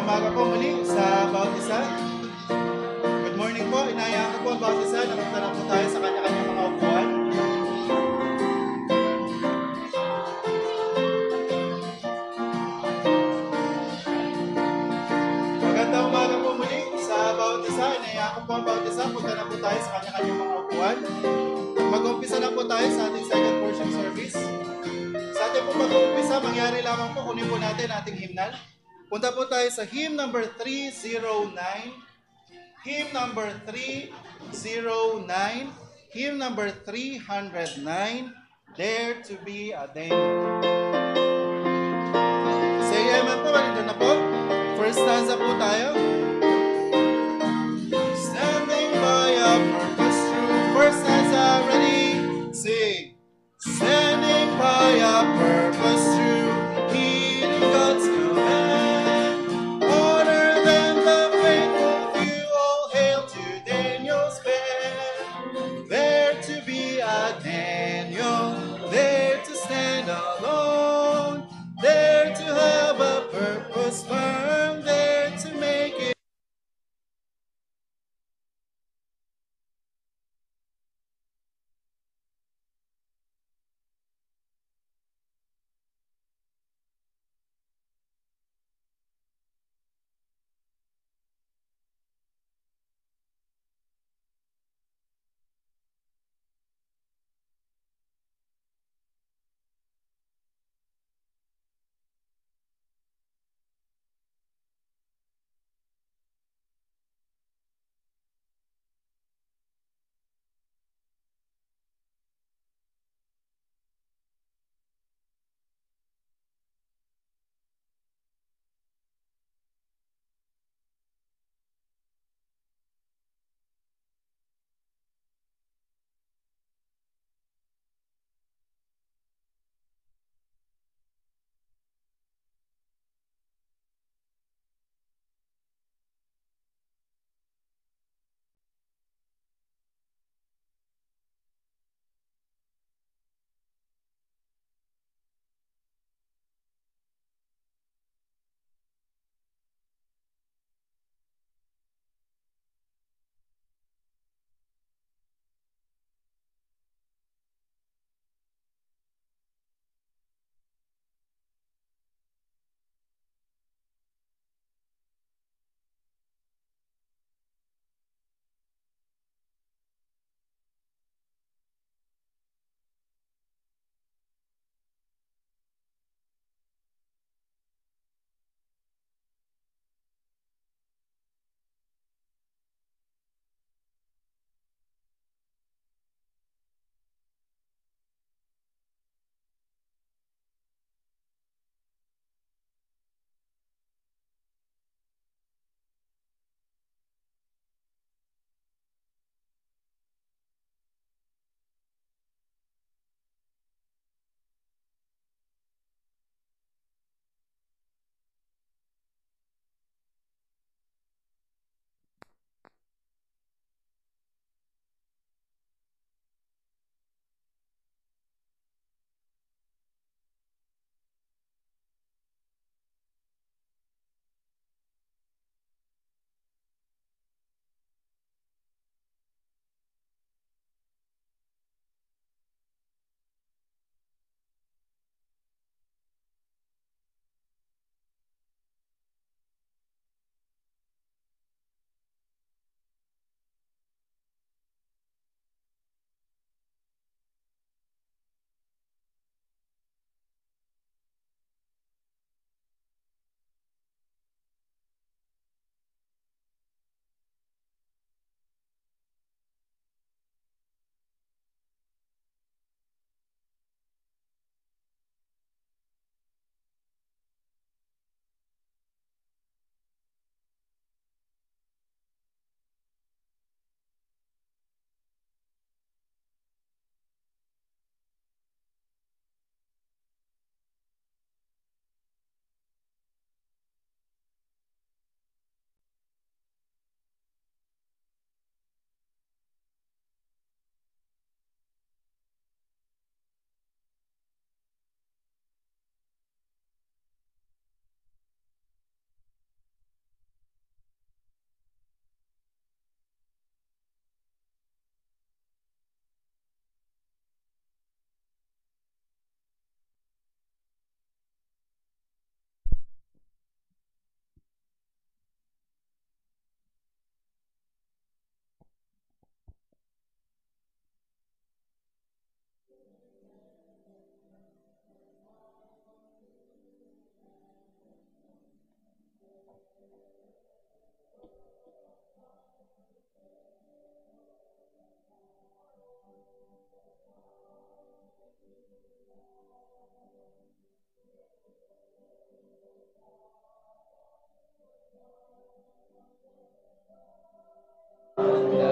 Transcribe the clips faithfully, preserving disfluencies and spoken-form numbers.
umaga po muli sa bawat isa. Good morning po. Inayaan ko po ang bawat isa. Napunta na po tayo sa kanya-kanyang mga upuan. Magandang umaga po muli sa bawat isa. Inayaan ko po ang bawat isa. Punta na po tayo sa kanya-kanyang mga upuan. Mag-umpisa na po tayo sa ating second worship service. Sa ating po mag-umpisa, mangyari lamang po, kunin po natin ating hymnal. Punta po tayo sa hymn number three oh nine. Hymn number three oh nine. Hymn number three oh nine. Dare to be a Daniel. Say amen po. Ito na po. First stanza po tayo. Standing by a purpose true. First stanza, ready? Sing. Standing by a purpose true. Heeding God's command. Honor than the faithful few. All hail to Daniel's band. There to be a Daniel. There to stand alone.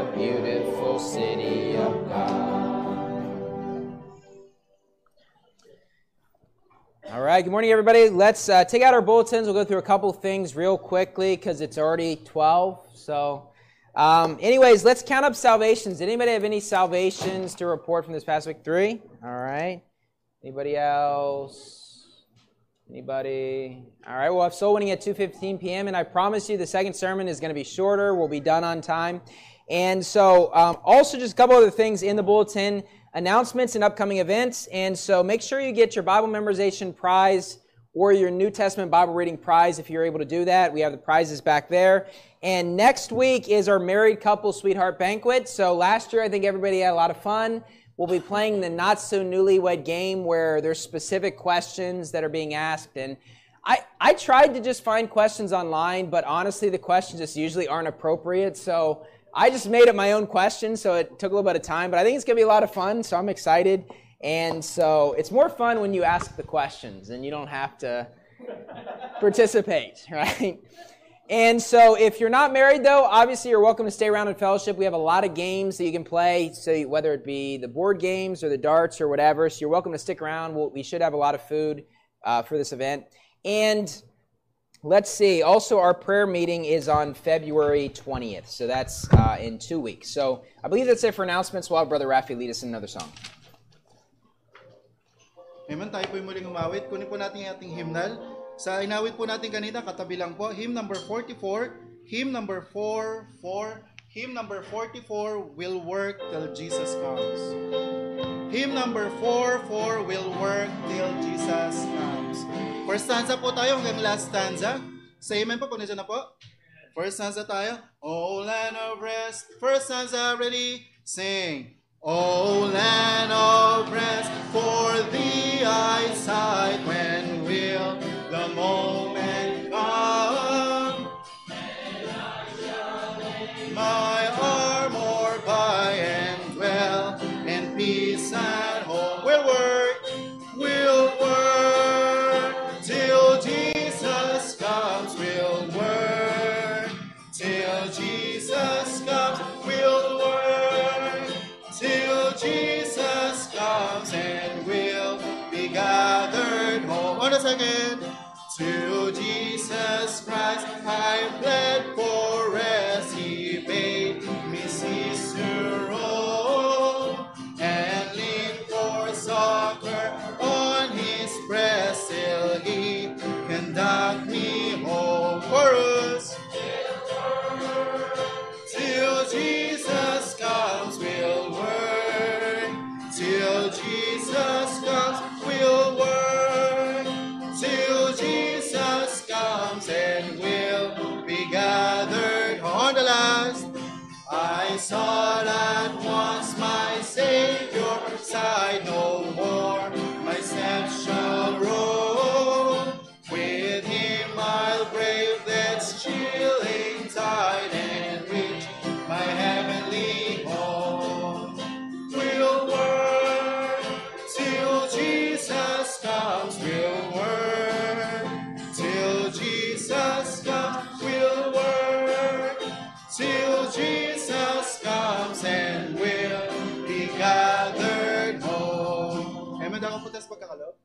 the beautiful city of God. All right, good morning, everybody. Let's uh, take out our bulletins. We'll go through a couple things real quickly because it's already twelve. So, um, anyways, let's count up salvations. Did anybody have any salvations to report from this past week? Three? All right. Anybody else? Anybody? All right, we'll have soul winning at two fifteen p.m., and I promise you the second sermon is going to be shorter. We'll be done on time. And so um, also just a couple other things in the bulletin, announcements and upcoming events. And so make sure you get your Bible memorization prize or your New Testament Bible reading prize if you're able to do that. We have the prizes back there. And next week is our married couple sweetheart banquet. So last year I think everybody had a lot of fun. We'll be playing the not so newlywed game where there's specific questions that are being asked. And I, I tried to just find questions online, but honestly, the questions just usually aren't appropriate. So I just made up my own questions, so it took a little bit of time. But I think it's going to be a lot of fun, so I'm excited. And so it's more fun when you ask the questions and you don't have to participate, right? And so if you're not married, though, obviously you're welcome to stay around in fellowship. We have a lot of games that you can play, so whether it be the board games or the darts or whatever. So you're welcome to stick around. We'll, we should have a lot of food uh, for this event. And let's see. Also, our prayer meeting is on February twentieth. So that's uh, in two weeks. So I believe that's it for announcements. We'll have Brother Rafi lead us in another song. Amen. Tayo po yung muling umawit. Kunin po natin yung ating hymnal. Sa inawit po natin kanina, katabi lang po, hymn number forty-four, hymn number four four, hymn number forty-four, Will Work Till Jesus Comes. Hymn number four four, Will Work Till Jesus Comes. First stanza po tayo hanggang last stanza. Sa amen po, kung nandiyan na po. First stanza tayo. O land of rest. First stanza, ready? Sing. O land of rest, for thee I sigh, when will the moment come? And I shall lay my armor by and dwell in peace and home. We'll work, we'll work, till Jesus comes. We'll work, till Jesus comes. We'll work, till Jesus comes, and we'll be gathered home. On a second. To Jesus Christ I fled for rest. He bade me cease to roam, and lean for succor on his breast, till he conduct me home. Chorus. Till Jesus comes, we'll work. Till Jesus comes, we'll work. Till Jesus comes, and we'll be gathered on the last. I sought at once my Savior, sighed no more. My steps shall roll. With him I'll brave this chilling tide and reach my heavenly home. We'll work till Jesus comes. We'll work till Jesus comes. We'll work till Jesus comes, and we'll be gathered home. Amen. Ako po tayo sa pagkakalo.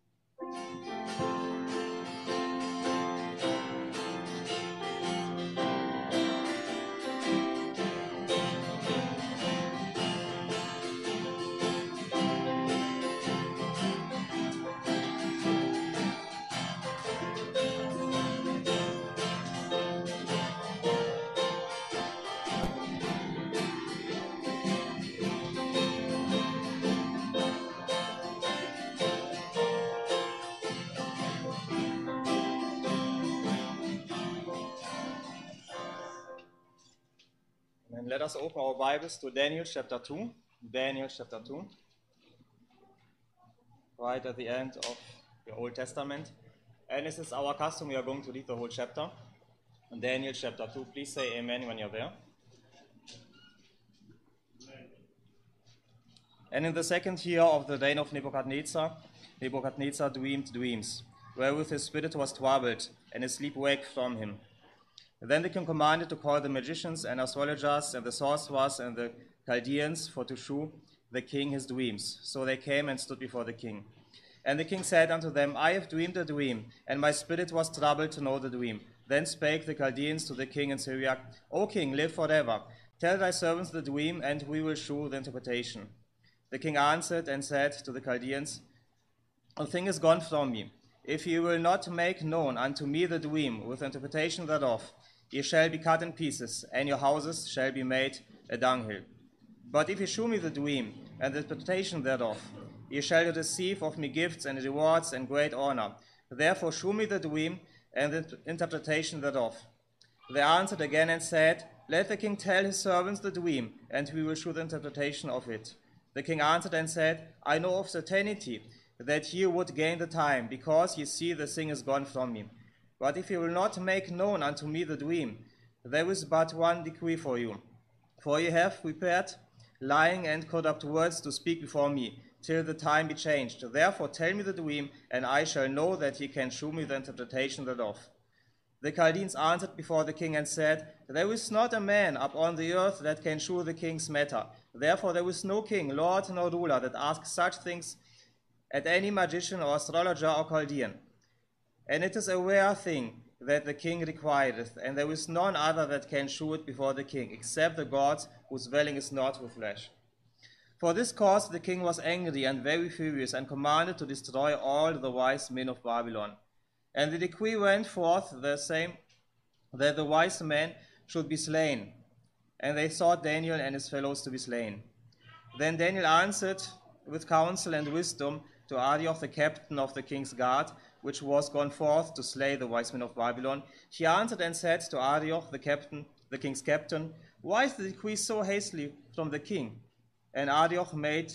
And let us open our Bibles to Daniel chapter two. Daniel chapter two. Right at the end of the Old Testament. And this is our custom, we are going to read the whole chapter. Daniel chapter two. Please say amen when you're there. And in the second year of the reign of Nebuchadnezzar, Nebuchadnezzar dreamed dreams, wherewith his spirit was troubled, and his sleep waked from him. Then the king commanded to call the magicians and astrologers and the sorcerers and the Chaldeans for to shew the king his dreams. So they came and stood before the king. And the king said unto them, I have dreamed a dream, and my spirit was troubled to know the dream. Then spake the Chaldeans to the king in Syriac, O king, live forever. Tell thy servants the dream, and we will shew the interpretation. The king answered and said to the Chaldeans, A thing is gone from me. If ye will not make known unto me the dream with interpretation thereof, ye shall be cut in pieces, and your houses shall be made a dunghill. But if ye shew me the dream and the interpretation thereof, ye shall receive of me gifts and rewards and great honor. Therefore shew me the dream and the interpretation thereof. They answered again and said, Let the king tell his servants the dream, and we will shew the interpretation of it. The king answered and said, I know of certainty that ye would gain the time, because ye see the thing is gone from me. But if ye will not make known unto me the dream, there is but one decree for you. For ye have prepared lying and corrupt words to speak before me, till the time be changed. Therefore tell me the dream, and I shall know that ye can shew me the interpretation thereof. The Chaldeans answered before the king and said, There is not a man upon the earth that can shew the king's matter. Therefore there is no king, lord, nor ruler that asks such things at any magician or astrologer or Chaldean. And it is a rare thing that the king requireth, and there is none other that can shew it before the king, except the gods whose dwelling is not with flesh. For this cause the king was angry and very furious, and commanded to destroy all the wise men of Babylon. And the decree went forth the same, that the wise men should be slain. And they sought Daniel and his fellows to be slain. Then Daniel answered with counsel and wisdom to Arioch, the captain of the king's guard, which was gone forth to slay the wise men of Babylon. He answered and said to Arioch, the captain, the king's captain, Why is the decree so hastily from the king? And Arioch made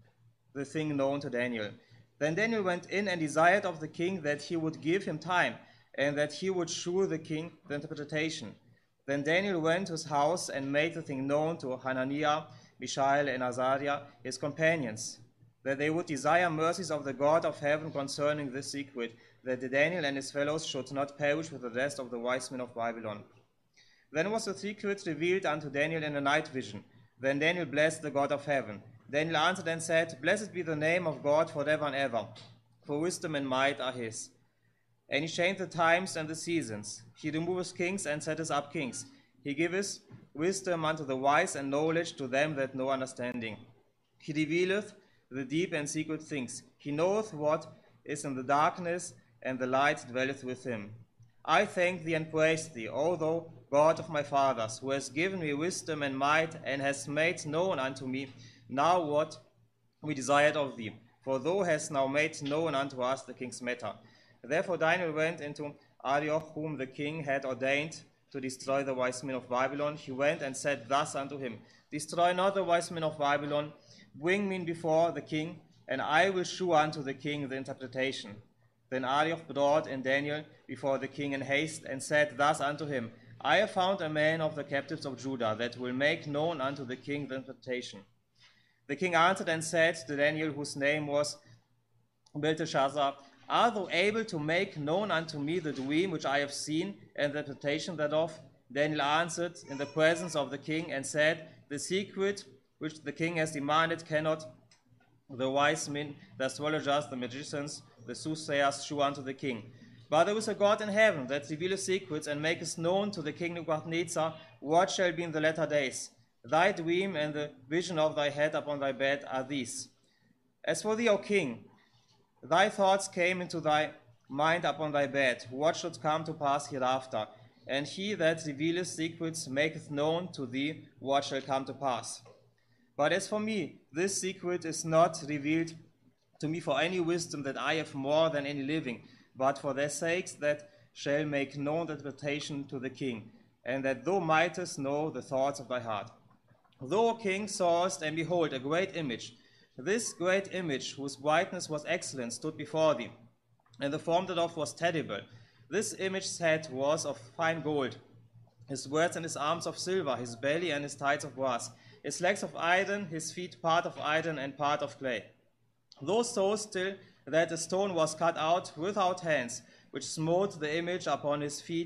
the thing known to Daniel. Then Daniel went in and desired of the king that he would give him time, and that he would shew the king the interpretation. Then Daniel went to his house and made the thing known to Hananiah, Mishael, and Azariah, his companions, that they would desire mercies of the God of heaven concerning this secret, that Daniel and his fellows should not perish with the rest of the wise men of Babylon. Then was the secret revealed unto Daniel in a night vision. Then Daniel blessed the God of heaven. Daniel answered and said, Blessed be the name of God forever and ever, for wisdom and might are his. And he changed the times and the seasons. He removeth kings and setteth up kings. He giveth wisdom unto the wise and knowledge to them that know understanding. He revealeth the deep and secret things. He knoweth what is in the darkness, and the light dwelleth with him. I thank thee and praise thee, O thou God of my fathers, who hast given me wisdom and might, and hast made known unto me now what we desired of thee. For thou hast now made known unto us the king's matter. Therefore Daniel went into Arioch, whom the king had ordained to destroy the wise men of Babylon. He went and said thus unto him, Destroy not the wise men of Babylon, bring me before the king, and I will shew unto the king the interpretation. Then Arioch brought in Daniel before the king in haste, and said thus unto him, I have found a man of the captives of Judah, that will make known unto the king the interpretation. The king answered and said to Daniel, whose name was Belteshazzar, Art thou able to make known unto me the dream which I have seen, and the interpretation thereof? Daniel answered in the presence of the king, and said, The secret which the king has demanded cannot the wise men, the astrologers, the magicians, the soothsayers shew unto the king. But there is a God in heaven that revealeth secrets, and maketh known to the king Nebuchadnezzar what shall be in the latter days. Thy dream and the vision of thy head upon thy bed are these. As for thee, O king, thy thoughts came into thy mind upon thy bed, what should come to pass hereafter. And he that revealeth secrets maketh known to thee what shall come to pass. But as for me, this secret is not revealed to me for any wisdom that I have more than any living, but for their sakes that shall make known the interpretation to the king, and that thou mightest know the thoughts of thy heart. Thou, O king, sawest, and behold, a great image. This great image, whose brightness was excellent, stood before thee, and the form thereof was terrible. This image's head was of fine gold, his words and his arms of silver, his belly and his thighs of brass, his legs of iron, his feet part of iron and part of clay. Thou sawest still that a stone was cut out without hands, which smote the image upon his feet,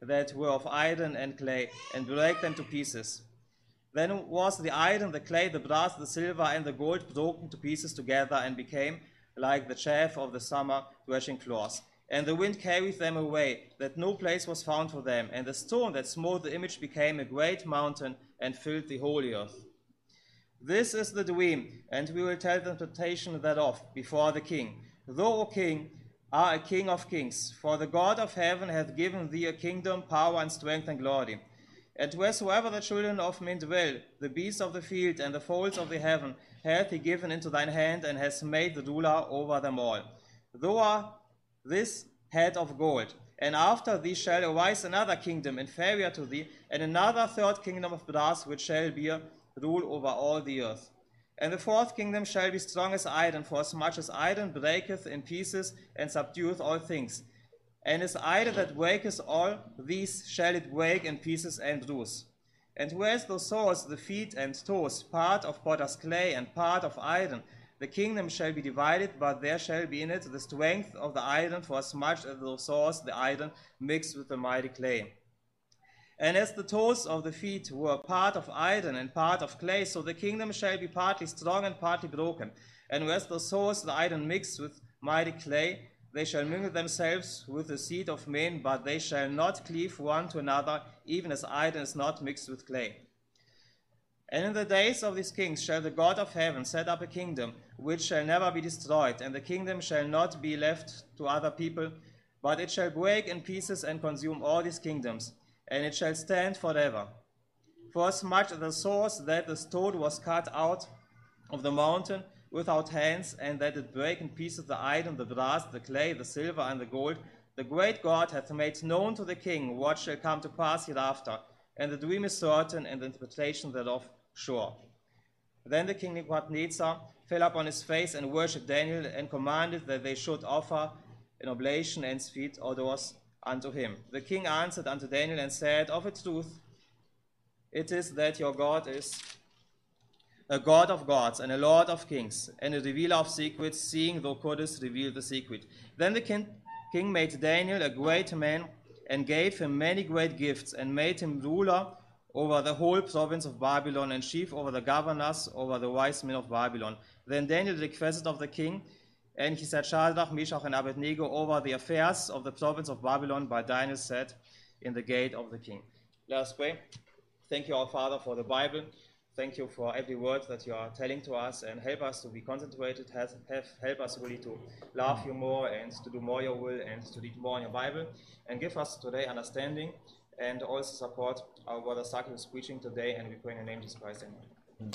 that were of iron and clay, and brake them to pieces. Then was the iron, the clay, the brass, the silver, and the gold broken to pieces together, and became like the chaff of the summer threshing floors. And the wind carried them away, that no place was found for them. And the stone that smote the image became a great mountain, and filled the whole earth. This is the dream, and we will tell the interpretation thereof before the king. Thou, O king, art a king of kings, for the God of heaven hath given thee a kingdom, power, and strength, and glory. And wheresoever the children of men dwell, the beasts of the field and the fowls of the heaven, hath he given into thine hand, and hast made the ruler over them all. Thou art this head of gold, and after thee shall arise another kingdom inferior to thee, and another third kingdom of brass, which shall bear rule over all the earth. And the fourth kingdom shall be strong as iron, for as much as iron breaketh in pieces, and subdueth all things. And as iron that breaketh all these shall it break in pieces and bruise. And whereas thou sawest the feet and toes, part of potter's clay and part of iron, the kingdom shall be divided, but there shall be in it the strength of the iron, for as much as thou sawest the iron mixed with the mighty clay. And as the toes of the feet were part of iron and part of clay, so the kingdom shall be partly strong and partly broken. And whereas thou sawest the iron mixed with mighty clay, they shall mingle themselves with the seed of men, but they shall not cleave one to another, even as iron is not mixed with clay. And in the days of these kings shall the God of heaven set up a kingdom, which shall never be destroyed, and the kingdom shall not be left to other people, but it shall break in pieces and consume all these kingdoms, and it shall stand forever. For as much as the source that the stone was cut out of the mountain without hands, and that it break in pieces the iron, the brass, the clay, the silver, and the gold, the great God hath made known to the king what shall come to pass hereafter, and the dream is certain, and the interpretation thereof sure. Then the king Nebuchadnezzar fell upon his face and worshipped Daniel, and commanded that they should offer an oblation and sweet odors unto him. The king answered unto Daniel and said, Of a truth, it is that your God is a God of gods, and a Lord of kings, and a revealer of secrets, seeing thou couldest reveal the secret. Then the king, king made Daniel a great man, and gave him many great gifts, and made him ruler over the whole province of Babylon, and chief over the governors, over the wise men of Babylon. Then Daniel requested of the king, and he set Shadrach, Meshach, and Abednego over the affairs of the province of Babylon, but Daniel sat in the gate of the king. Let us pray. Thank you, our Father, for the Bible. Thank you for every word that you are telling to us, and help us to be concentrated, have, have, help us really to love you more and to do more your will and to read more in your Bible, and give us today understanding and also support our brother Saki who's preaching today, and we pray in the name of Jesus Christ. Amen.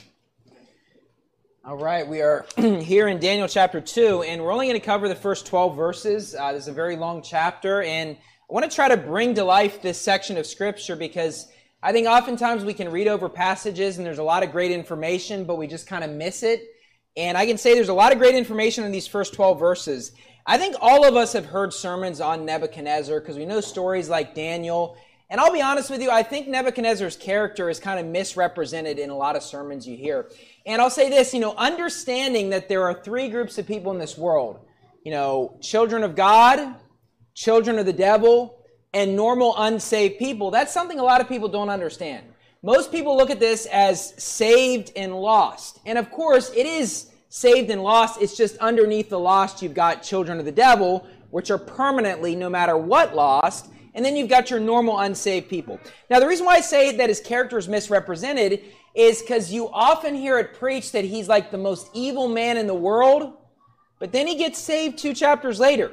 All right, we are here in Daniel chapter two, and we're only going to cover the first twelve verses. Uh, this is a very long chapter, and I want to try to bring to life this section of Scripture because I think oftentimes we can read over passages and there's a lot of great information, but we just kind of miss it. And I can say there's a lot of great information in these first twelve verses. I think all of us have heard sermons on Nebuchadnezzar because we know stories like Daniel. And I'll be honest with you, I think Nebuchadnezzar's character is kind of misrepresented in a lot of sermons you hear. And I'll say this, you know, understanding that there are three groups of people in this world. You know, children of God, children of the devil, and normal unsaved people. That's something a lot of people don't understand. Most people look at this as saved and lost. And of course, it is saved and lost. It's just underneath the lost, you've got children of the devil, which are permanently, no matter what, lost. And then you've got your normal unsaved people. Now, the reason why I say that his character is misrepresented is because you often hear it preached that he's like the most evil man in the world, but then he gets saved two chapters later.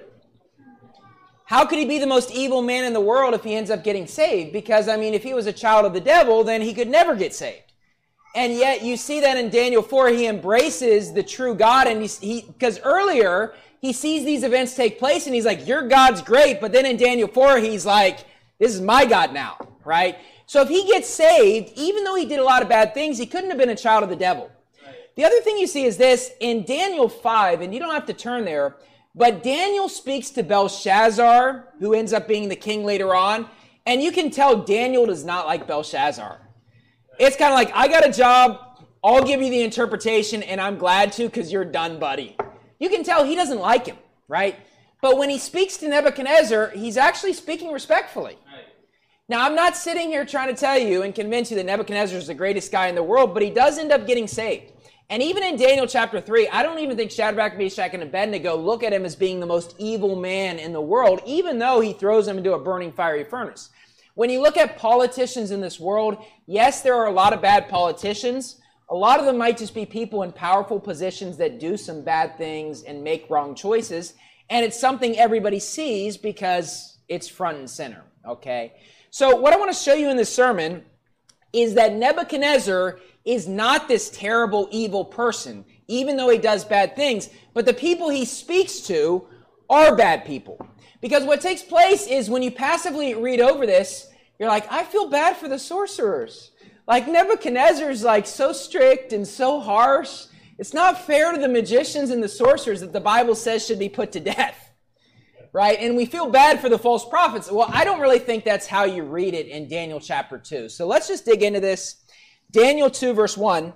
How could he be the most evil man in the world if he ends up getting saved? Because, I mean, if he was a child of the devil, then he could never get saved. And yet you see that in Daniel four, he embraces the true God, and he, because earlier he sees these events take place and he's like, your God's great. But then in Daniel four, he's like, this is my God now, right? So if he gets saved, even though he did a lot of bad things, he couldn't have been a child of the devil. Right. The other thing you see is this, in Daniel five, and you don't have to turn there, but Daniel speaks to Belshazzar, who ends up being the king later on, and you can tell Daniel does not like Belshazzar. It's kind of like, I got a job, I'll give you the interpretation, and I'm glad to because you're done, buddy. You can tell he doesn't like him, right? But when he speaks to Nebuchadnezzar, he's actually speaking respectfully. Now, I'm not sitting here trying to tell you and convince you that Nebuchadnezzar is the greatest guy in the world, but he does end up getting saved. And even in Daniel chapter three, I don't even think Shadrach, Meshach, and Abednego look at him as being the most evil man in the world, even though he throws them into a burning fiery furnace. When you look at politicians in this world, yes, there are a lot of bad politicians. A lot of them might just be people in powerful positions that do some bad things and make wrong choices. And it's something everybody sees because it's front and center, okay? So what I want to show you in this sermon is that Nebuchadnezzar is not this terrible, evil person, even though he does bad things, but the people he speaks to are bad people. Because what takes place is when you passively read over this, you're like, I feel bad for the sorcerers. Like Nebuchadnezzar's like so strict and so harsh. It's not fair to the magicians and the sorcerers that the Bible says should be put to death. Right? And we feel bad for the false prophets. Well, I don't really think that's how you read it in Daniel chapter two. So let's just dig into this. Daniel two, verse one.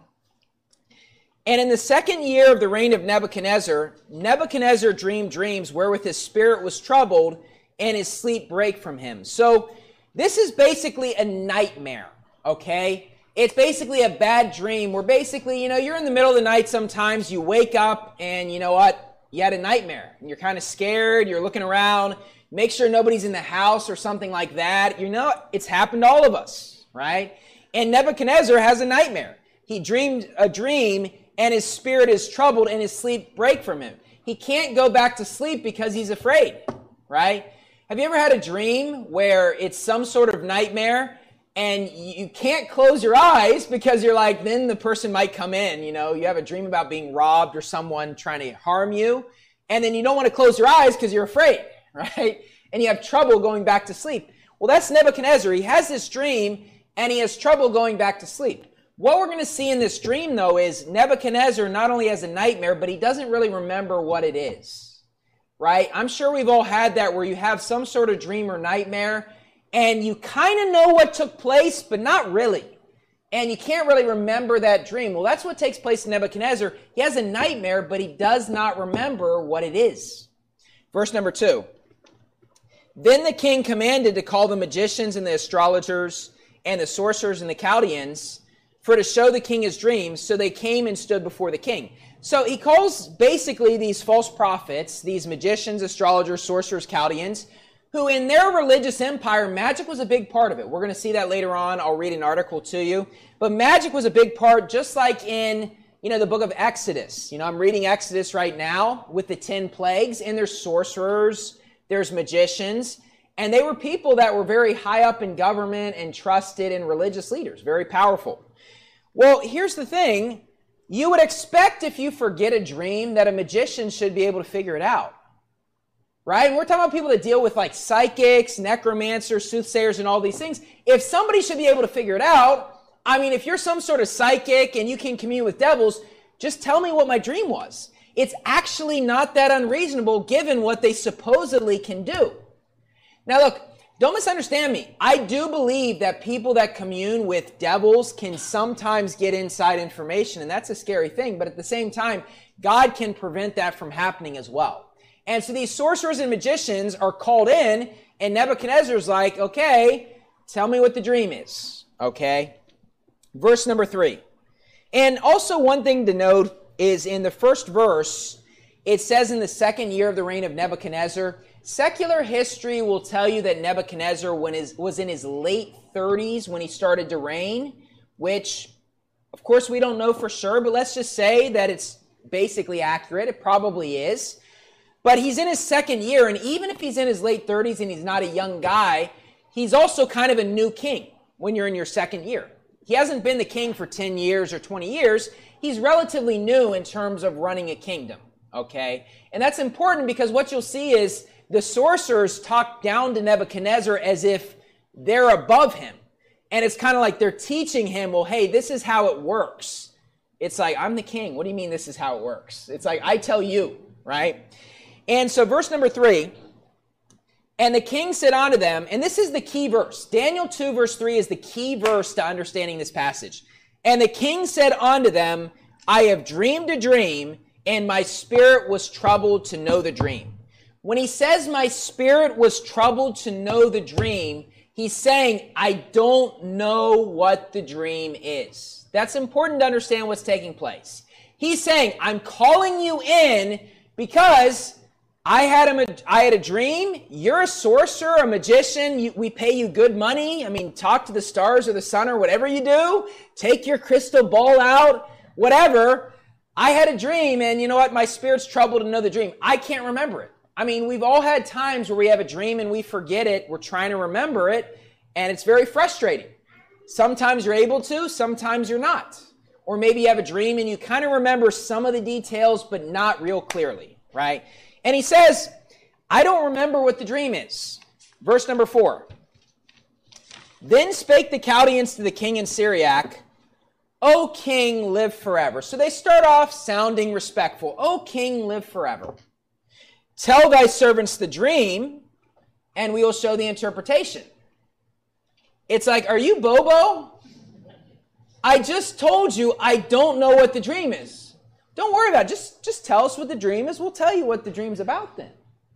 And in the second year of the reign of Nebuchadnezzar, Nebuchadnezzar dreamed dreams wherewith his spirit was troubled and his sleep brake from him. So this is basically a nightmare, okay? It's basically a bad dream where basically, you know, you're in the middle of the night sometimes, you wake up and you know what? You had a nightmare. And you're kind of scared, you're looking around, make sure nobody's in the house or something like that. You know, it's happened to all of us, right? And Nebuchadnezzar has a nightmare. He dreamed a dream and his spirit is troubled and his sleep break from him. He can't go back to sleep because he's afraid, right? Have you ever had a dream where it's some sort of nightmare and you can't close your eyes because you're like, then the person might come in, you know, you have a dream about being robbed or someone trying to harm you, and then you don't want to close your eyes because you're afraid, right? And you have trouble going back to sleep. Well, that's Nebuchadnezzar. He has this dream and he has trouble going back to sleep. What we're going to see in this dream, though, is Nebuchadnezzar not only has a nightmare, but he doesn't really remember what it is, right? I'm sure we've all had that where you have some sort of dream or nightmare, and you kind of know what took place, but not really. And you can't really remember that dream. Well, that's what takes place in Nebuchadnezzar. He has a nightmare, but he does not remember what it is. Verse number two. Then the king commanded to call the magicians and the astrologers and the sorcerers and the Chaldeans, for to show the king his dreams. So they came and stood before the king. So he calls basically these false prophets, these magicians, astrologers, sorcerers, Chaldeans, who in their religious empire, magic was a big part of it. We're going to see that later on. I'll read an article to you. But magic was a big part, just like in, you know, the book of Exodus. You know, I'm reading Exodus right now with the ten plagues, and there's sorcerers, there's magicians, and they were people that were very high up in government and trusted in religious leaders, very powerful. Well, here's the thing. You would expect if you forget a dream that a magician should be able to figure it out. Right? And we're talking about people that deal with like psychics, necromancers, soothsayers, and all these things. If somebody should be able to figure it out, I mean, if you're some sort of psychic and you can commune with devils, just tell me what my dream was. It's actually not that unreasonable given what they supposedly can do. Now look, don't misunderstand me. I do believe that people that commune with devils can sometimes get inside information, and that's a scary thing. But at the same time, God can prevent that from happening as well. And so these sorcerers and magicians are called in, and Nebuchadnezzar's like, okay, tell me what the dream is, okay? Verse number three. And also one thing to note is in the first verse, it says in the second year of the reign of Nebuchadnezzar. Secular history will tell you that Nebuchadnezzar when his, was in his late thirties when he started to reign, which, of course, we don't know for sure, but let's just say that it's basically accurate. It probably is. But he's in his second year, and even if he's in his late thirties and he's not a young guy, he's also kind of a new king when you're in your second year. He hasn't been the king for ten years or twenty years. He's relatively new in terms of running a kingdom, okay? And that's important because what you'll see is the sorcerers talk down to Nebuchadnezzar as if they're above him. And it's kind of like they're teaching him, well, hey, this is how it works. It's like, I'm the king. What do you mean this is how it works? It's like, I tell you, right? And so verse number three, and the king said unto them, and this is the key verse. Daniel two verse three is the key verse to understanding this passage. And the king said unto them, I have dreamed a dream, and my spirit was troubled to know the dream. When he says my spirit was troubled to know the dream, He's saying, I don't know what the dream is. That's important to understand what's taking place. He's saying, I'm calling you in because I had a, I had a dream. You're a sorcerer, a magician. You, we pay you good money. I mean, talk to the stars or the sun or whatever you do. Take your crystal ball out, whatever. I had a dream, and you know what? My spirit's troubled to know the dream. I can't remember it. I mean, we've all had times where we have a dream and we forget it. We're trying to remember it, and it's very frustrating. Sometimes you're able to, sometimes you're not. Or maybe you have a dream and you kind of remember some of the details, but not real clearly, right? And he says, I don't remember what the dream is. Verse number four. Then spake the Chaldeans to the king in Syriac, O king, live forever. So they start off sounding respectful. O king, live forever. Tell thy servants the dream, and we will show the interpretation. It's like, are you Bobo? I just told you I don't know what the dream is. Don't worry about it. Just, just tell us what the dream is. We'll tell you what the dream's about then.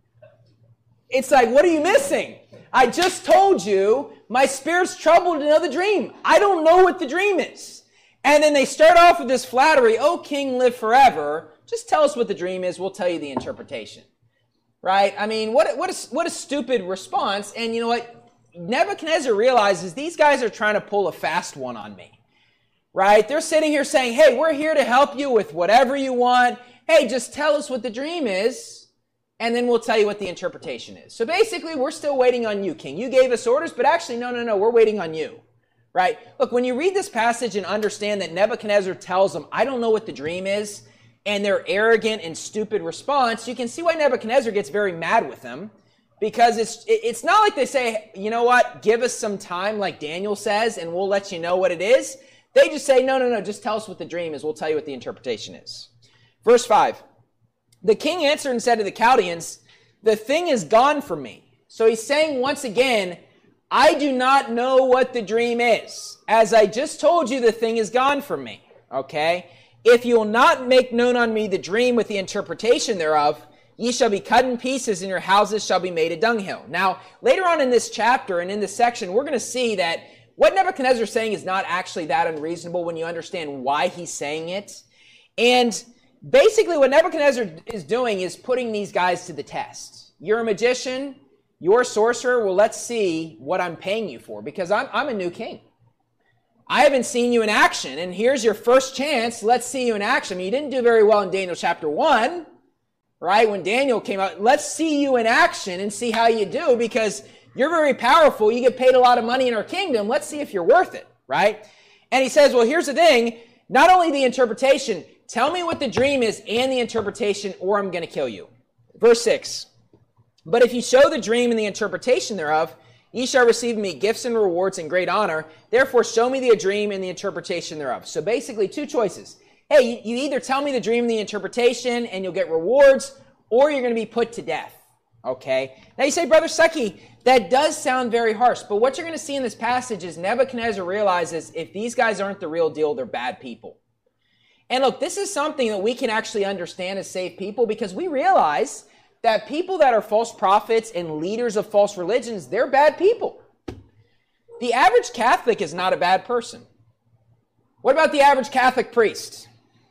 It's like, what are you missing? I just told you my spirit's troubled to know the dream. I don't know what the dream is. And then they start off with this flattery, O king, live forever. Just tell us what the dream is. We'll tell you the interpretation. Right? I mean, what, what, a, what a stupid response. And you know what? Nebuchadnezzar realizes these guys are trying to pull a fast one on me. Right? They're sitting here saying, hey, we're here to help you with whatever you want. Hey, just tell us what the dream is, and then we'll tell you what the interpretation is. So basically, we're still waiting on you, king. You gave us orders, but actually, no, no, no, we're waiting on you. Right? Look, when you read this passage and understand that Nebuchadnezzar tells them, I don't know what the dream is, and their arrogant and stupid response, you can see why Nebuchadnezzar gets very mad with them. Because it's it's not like they say, you know what, give us some time like Daniel says, and we'll let you know what it is. They just say, no, no, no, just tell us what the dream is. We'll tell you what the interpretation is. Verse five. The king answered and said to the Chaldeans, the thing is gone from me. So he's saying once again, I do not know what the dream is. As I just told you, the thing is gone from me. Okay? If you will not make known on me the dream with the interpretation thereof, ye shall be cut in pieces, and your houses shall be made a dunghill. Now, later on in this chapter and in this section, we're going to see that what Nebuchadnezzar is saying is not actually that unreasonable when you understand why he's saying it. And basically what Nebuchadnezzar is doing is putting these guys to the test. You're a magician. You're a sorcerer. Well, let's see what I'm paying you for, because I'm, I'm a new king. I haven't seen you in action, and here's your first chance. Let's see you in action. I mean, you didn't do very well in Daniel chapter one, right? When Daniel came out, let's see you in action and see how you do, because you're very powerful. You get paid a lot of money in our kingdom. Let's see if you're worth it, right? And he says, well, here's the thing. Not only the interpretation, tell me what the dream is and the interpretation, or I'm going to kill you. Verse six. But if you show the dream and the interpretation thereof, ye shall receive me gifts and rewards and great honor. Therefore, show me the dream and the interpretation thereof. So basically, two choices. Hey, you, you either tell me the dream and the interpretation and you'll get rewards, or you're going to be put to death. Okay? Now you say, Brother Sucky, that does sound very harsh, but what you're going to see in this passage is Nebuchadnezzar realizes if these guys aren't the real deal, they're bad people. And look, this is something that we can actually understand as saved people, because we realize that people that are false prophets and leaders of false religions, they're bad people. The average Catholic is not a bad person. What about the average Catholic priest?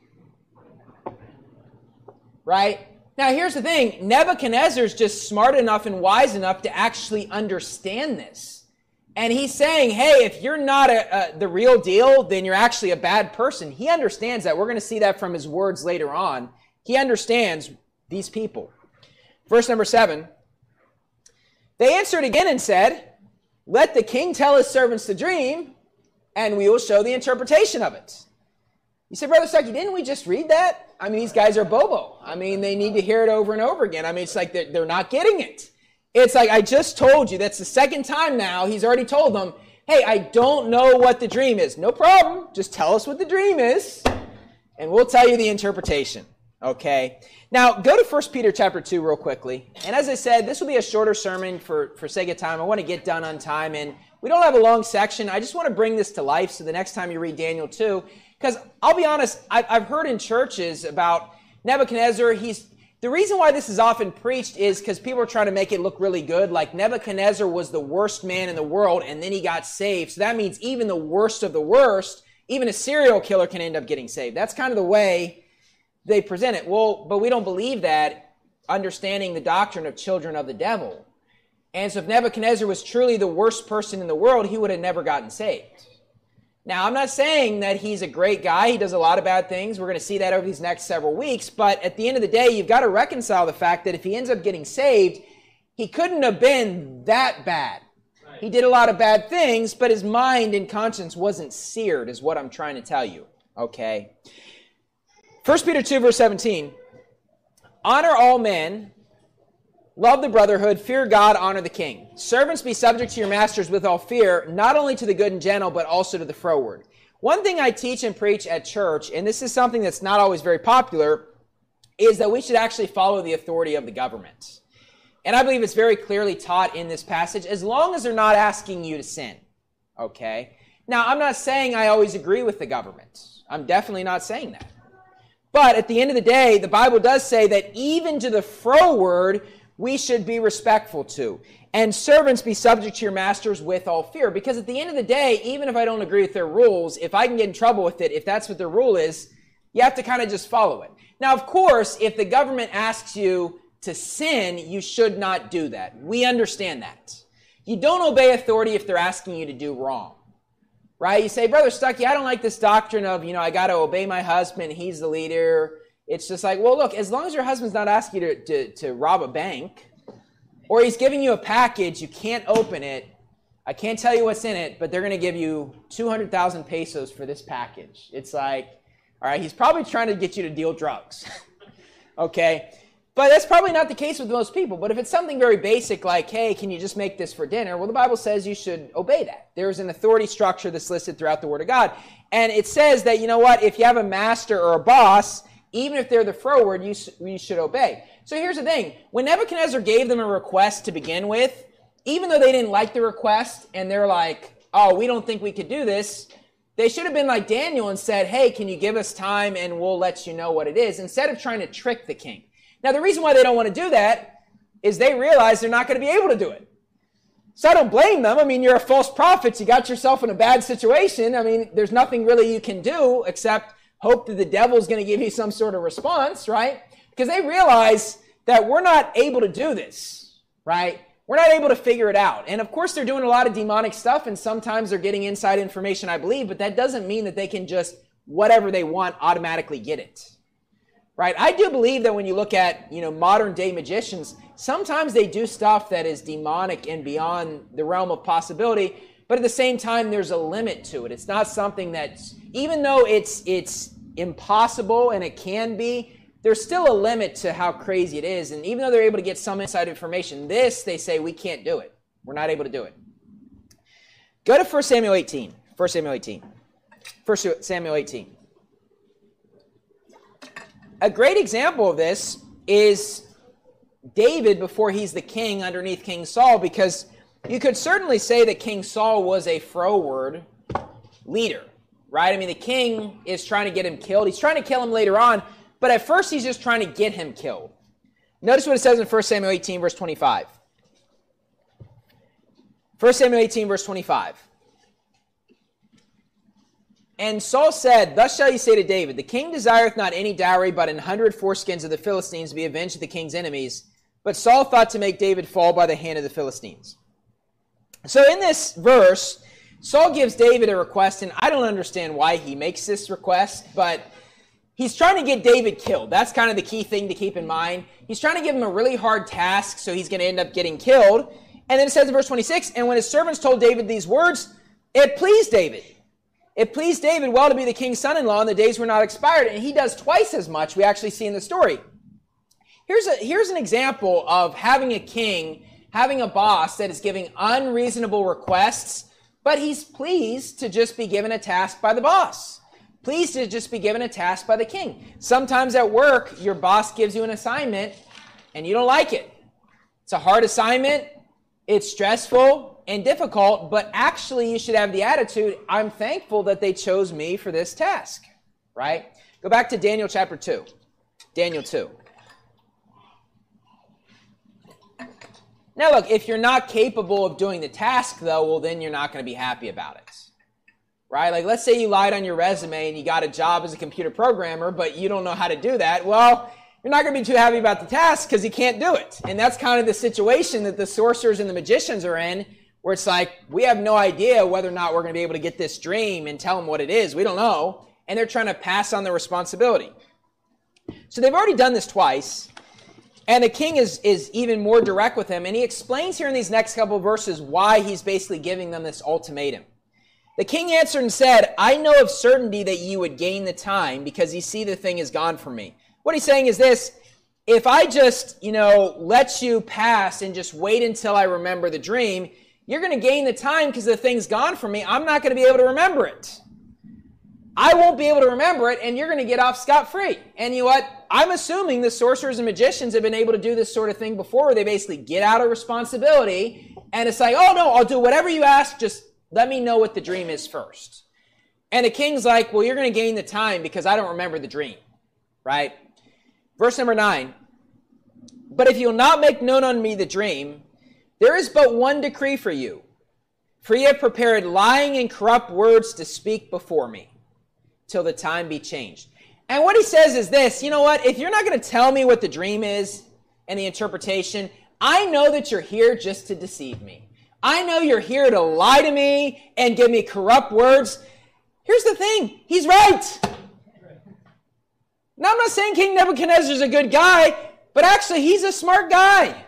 Right? Now, here's the thing. Nebuchadnezzar is just smart enough and wise enough to actually understand this. And he's saying, hey, if you're not a, a, the real deal, then you're actually a bad person. He understands that. We're going to see that from his words later on. He understands these people. Verse number seven. They answered again and said, let the king tell his servants the dream, and we will show the interpretation of it. You say, Brother Stuckey, didn't we just read that? I mean, these guys are bobo. I mean, they need to hear it over and over again. I mean, it's like they're, they're not getting it. It's like, I just told you. That's the second time now. He's already told them, hey, I don't know what the dream is. No problem. Just tell us what the dream is, and we'll tell you the interpretation. Okay? Now, go to First Peter chapter two real quickly. And as I said, this will be a shorter sermon for, for sake of time. I want to get done on time, and we don't have a long section. I just want to bring this to life so the next time you read Daniel two, because I'll be honest, I've, I've heard in churches about Nebuchadnezzar, he's The reason why this is often preached is because people are trying to make it look really good, like Nebuchadnezzar was the worst man in the world and then he got saved. So that means even the worst of the worst, even a serial killer can end up getting saved. That's kind of the way they present it. Well, but we don't believe that, understanding the doctrine of children of the devil. And so if Nebuchadnezzar was truly the worst person in the world, he would have never gotten saved. Now, I'm not saying that he's a great guy. He does a lot of bad things. We're going to see that over these next several weeks. But at the end of the day, you've got to reconcile the fact that if he ends up getting saved, he couldn't have been that bad. Right. He did a lot of bad things, but his mind and conscience wasn't seared, is what I'm trying to tell you. Okay? First Peter two, verse seventeen. Honor all men. Love the brotherhood, fear God, honor the king. Servants, be subject to your masters with all fear, not only to the good and gentle, but also to the froward. One thing I teach and preach at church, and this is something that's not always very popular, is that we should actually follow the authority of the government. And I believe it's very clearly taught in this passage, as long as they're not asking you to sin. Okay? Now, I'm not saying I always agree with the government. I'm definitely not saying that. But at the end of the day, the Bible does say that even to the froward, we should be respectful to. And servants, be subject to your masters with all fear. Because at the end of the day, even if I don't agree with their rules, if I can get in trouble with it, if that's what their rule is, you have to kind of just follow it. Now, of course, if the government asks you to sin, you should not do that. We understand that. You don't obey authority if they're asking you to do wrong. Right? You say, Brother Stuckey, I don't like this doctrine of, you know, I got to obey my husband, he's the leader. It's just like, well, look, as long as your husband's not asking you to, to, to rob a bank, or he's giving you a package, you can't open it, I can't tell you what's in it, but they're going to give you two hundred thousand pesos for this package. It's like, all right, he's probably trying to get you to deal drugs. Okay? But that's probably not the case with most people. But if it's something very basic like, hey, can you just make this for dinner? Well, the Bible says you should obey that. There's an authority structure that's listed throughout the Word of God. And it says that, you know what, if you have a master or a boss, even if they're the froward, you, you should obey. So here's the thing. When Nebuchadnezzar gave them a request to begin with, even though they didn't like the request and they're like, oh, we don't think we could do this, they should have been like Daniel and said, hey, can you give us time and we'll let you know what it is, instead of trying to trick the king. Now, the reason why they don't want to do that is they realize they're not going to be able to do it. So I don't blame them. I mean, you're a false prophet. You got yourself in a bad situation. I mean, there's nothing really you can do except hope that the devil's going to give you some sort of response, right? Because they realize that we're not able to do this, right? We're not able to figure it out. And of course, they're doing a lot of demonic stuff, and sometimes they're getting inside information, I believe, but that doesn't mean that they can just, whatever they want, automatically get it, right? I do believe that when you look at, you know, modern day magicians, sometimes they do stuff that is demonic and beyond the realm of possibility, but at the same time, there's a limit to it. It's not something that's, even though it's it's impossible and it can be, there's still a limit to how crazy it is. And even though they're able to get some inside information, this, they say, we can't do it. We're not able to do it. Go to First Samuel eighteen. First Samuel eighteen. First Samuel eighteen. A great example of this is David before he's the king underneath King Saul, because you could certainly say that King Saul was a froward leader, right? I mean, the king is trying to get him killed. He's trying to kill him later on, but at first he's just trying to get him killed. Notice what it says in First Samuel eighteen, verse twenty-five. First Samuel eighteen, verse twenty-five. And Saul said, thus shall you say to David, the king desireth not any dowry, but an hundred foreskins of the Philistines to be avenged of the king's enemies. But Saul thought to make David fall by the hand of the Philistines. So in this verse, Saul gives David a request, and I don't understand why he makes this request, but he's trying to get David killed. That's kind of the key thing to keep in mind. He's trying to give him a really hard task, so he's going to end up getting killed. And then it says in verse twenty-six, and when his servants told David these words, it pleased David. It pleased David well to be the king's son-in-law, and the days were not expired. And he does twice as much, we actually see in the story. Here's a, here's an example of having a king, having a boss that is giving unreasonable requests, but he's pleased to just be given a task by the boss. Pleased to just be given a task by the king. Sometimes at work, your boss gives you an assignment, and you don't like it. It's a hard assignment. It's stressful and difficult, but actually you should have the attitude, I'm thankful that they chose me for this task, right? Go back to Daniel chapter two. Daniel two. Now look, if you're not capable of doing the task though, well then you're not going to be happy about it. Right? Like let's say you lied on your resume and you got a job as a computer programmer, but you don't know how to do that. Well, you're not going to be too happy about the task because you can't do it. And that's kind of the situation that the sorcerers and the magicians are in, where it's like, we have no idea whether or not we're going to be able to get this dream and tell them what it is. We don't know. And they're trying to pass on the responsibility. So they've already done this twice. And the king is, is even more direct with them. And he explains here in these next couple of verses why he's basically giving them this ultimatum. The king answered and said, I know of certainty that you would gain the time because you see the thing is gone from me. What he's saying is this: if I just, you know, let you pass and just wait until I remember the dream, you're going to gain the time because the thing's gone from me. I'm not going to be able to remember it. I won't be able to remember it, and you're going to get off scot-free. And you know what? I'm assuming the sorcerers and magicians have been able to do this sort of thing before, where they basically get out of responsibility, and it's like, oh, no, I'll do whatever you ask, just let me know what the dream is first. And the king's like, well, you're going to gain the time because I don't remember the dream, right? Verse number nine, but if you'll not make known unto me the dream, there is but one decree for you. For ye have prepared lying and corrupt words to speak before me, till the time be changed. And what he says is this: you know what? If you're not going to tell me what the dream is and the interpretation, I know that you're here just to deceive me. I know you're here to lie to me and give me corrupt words. Here's the thing. He's right. Now, I'm not saying King Nebuchadnezzar is a good guy, but actually he's a smart guy.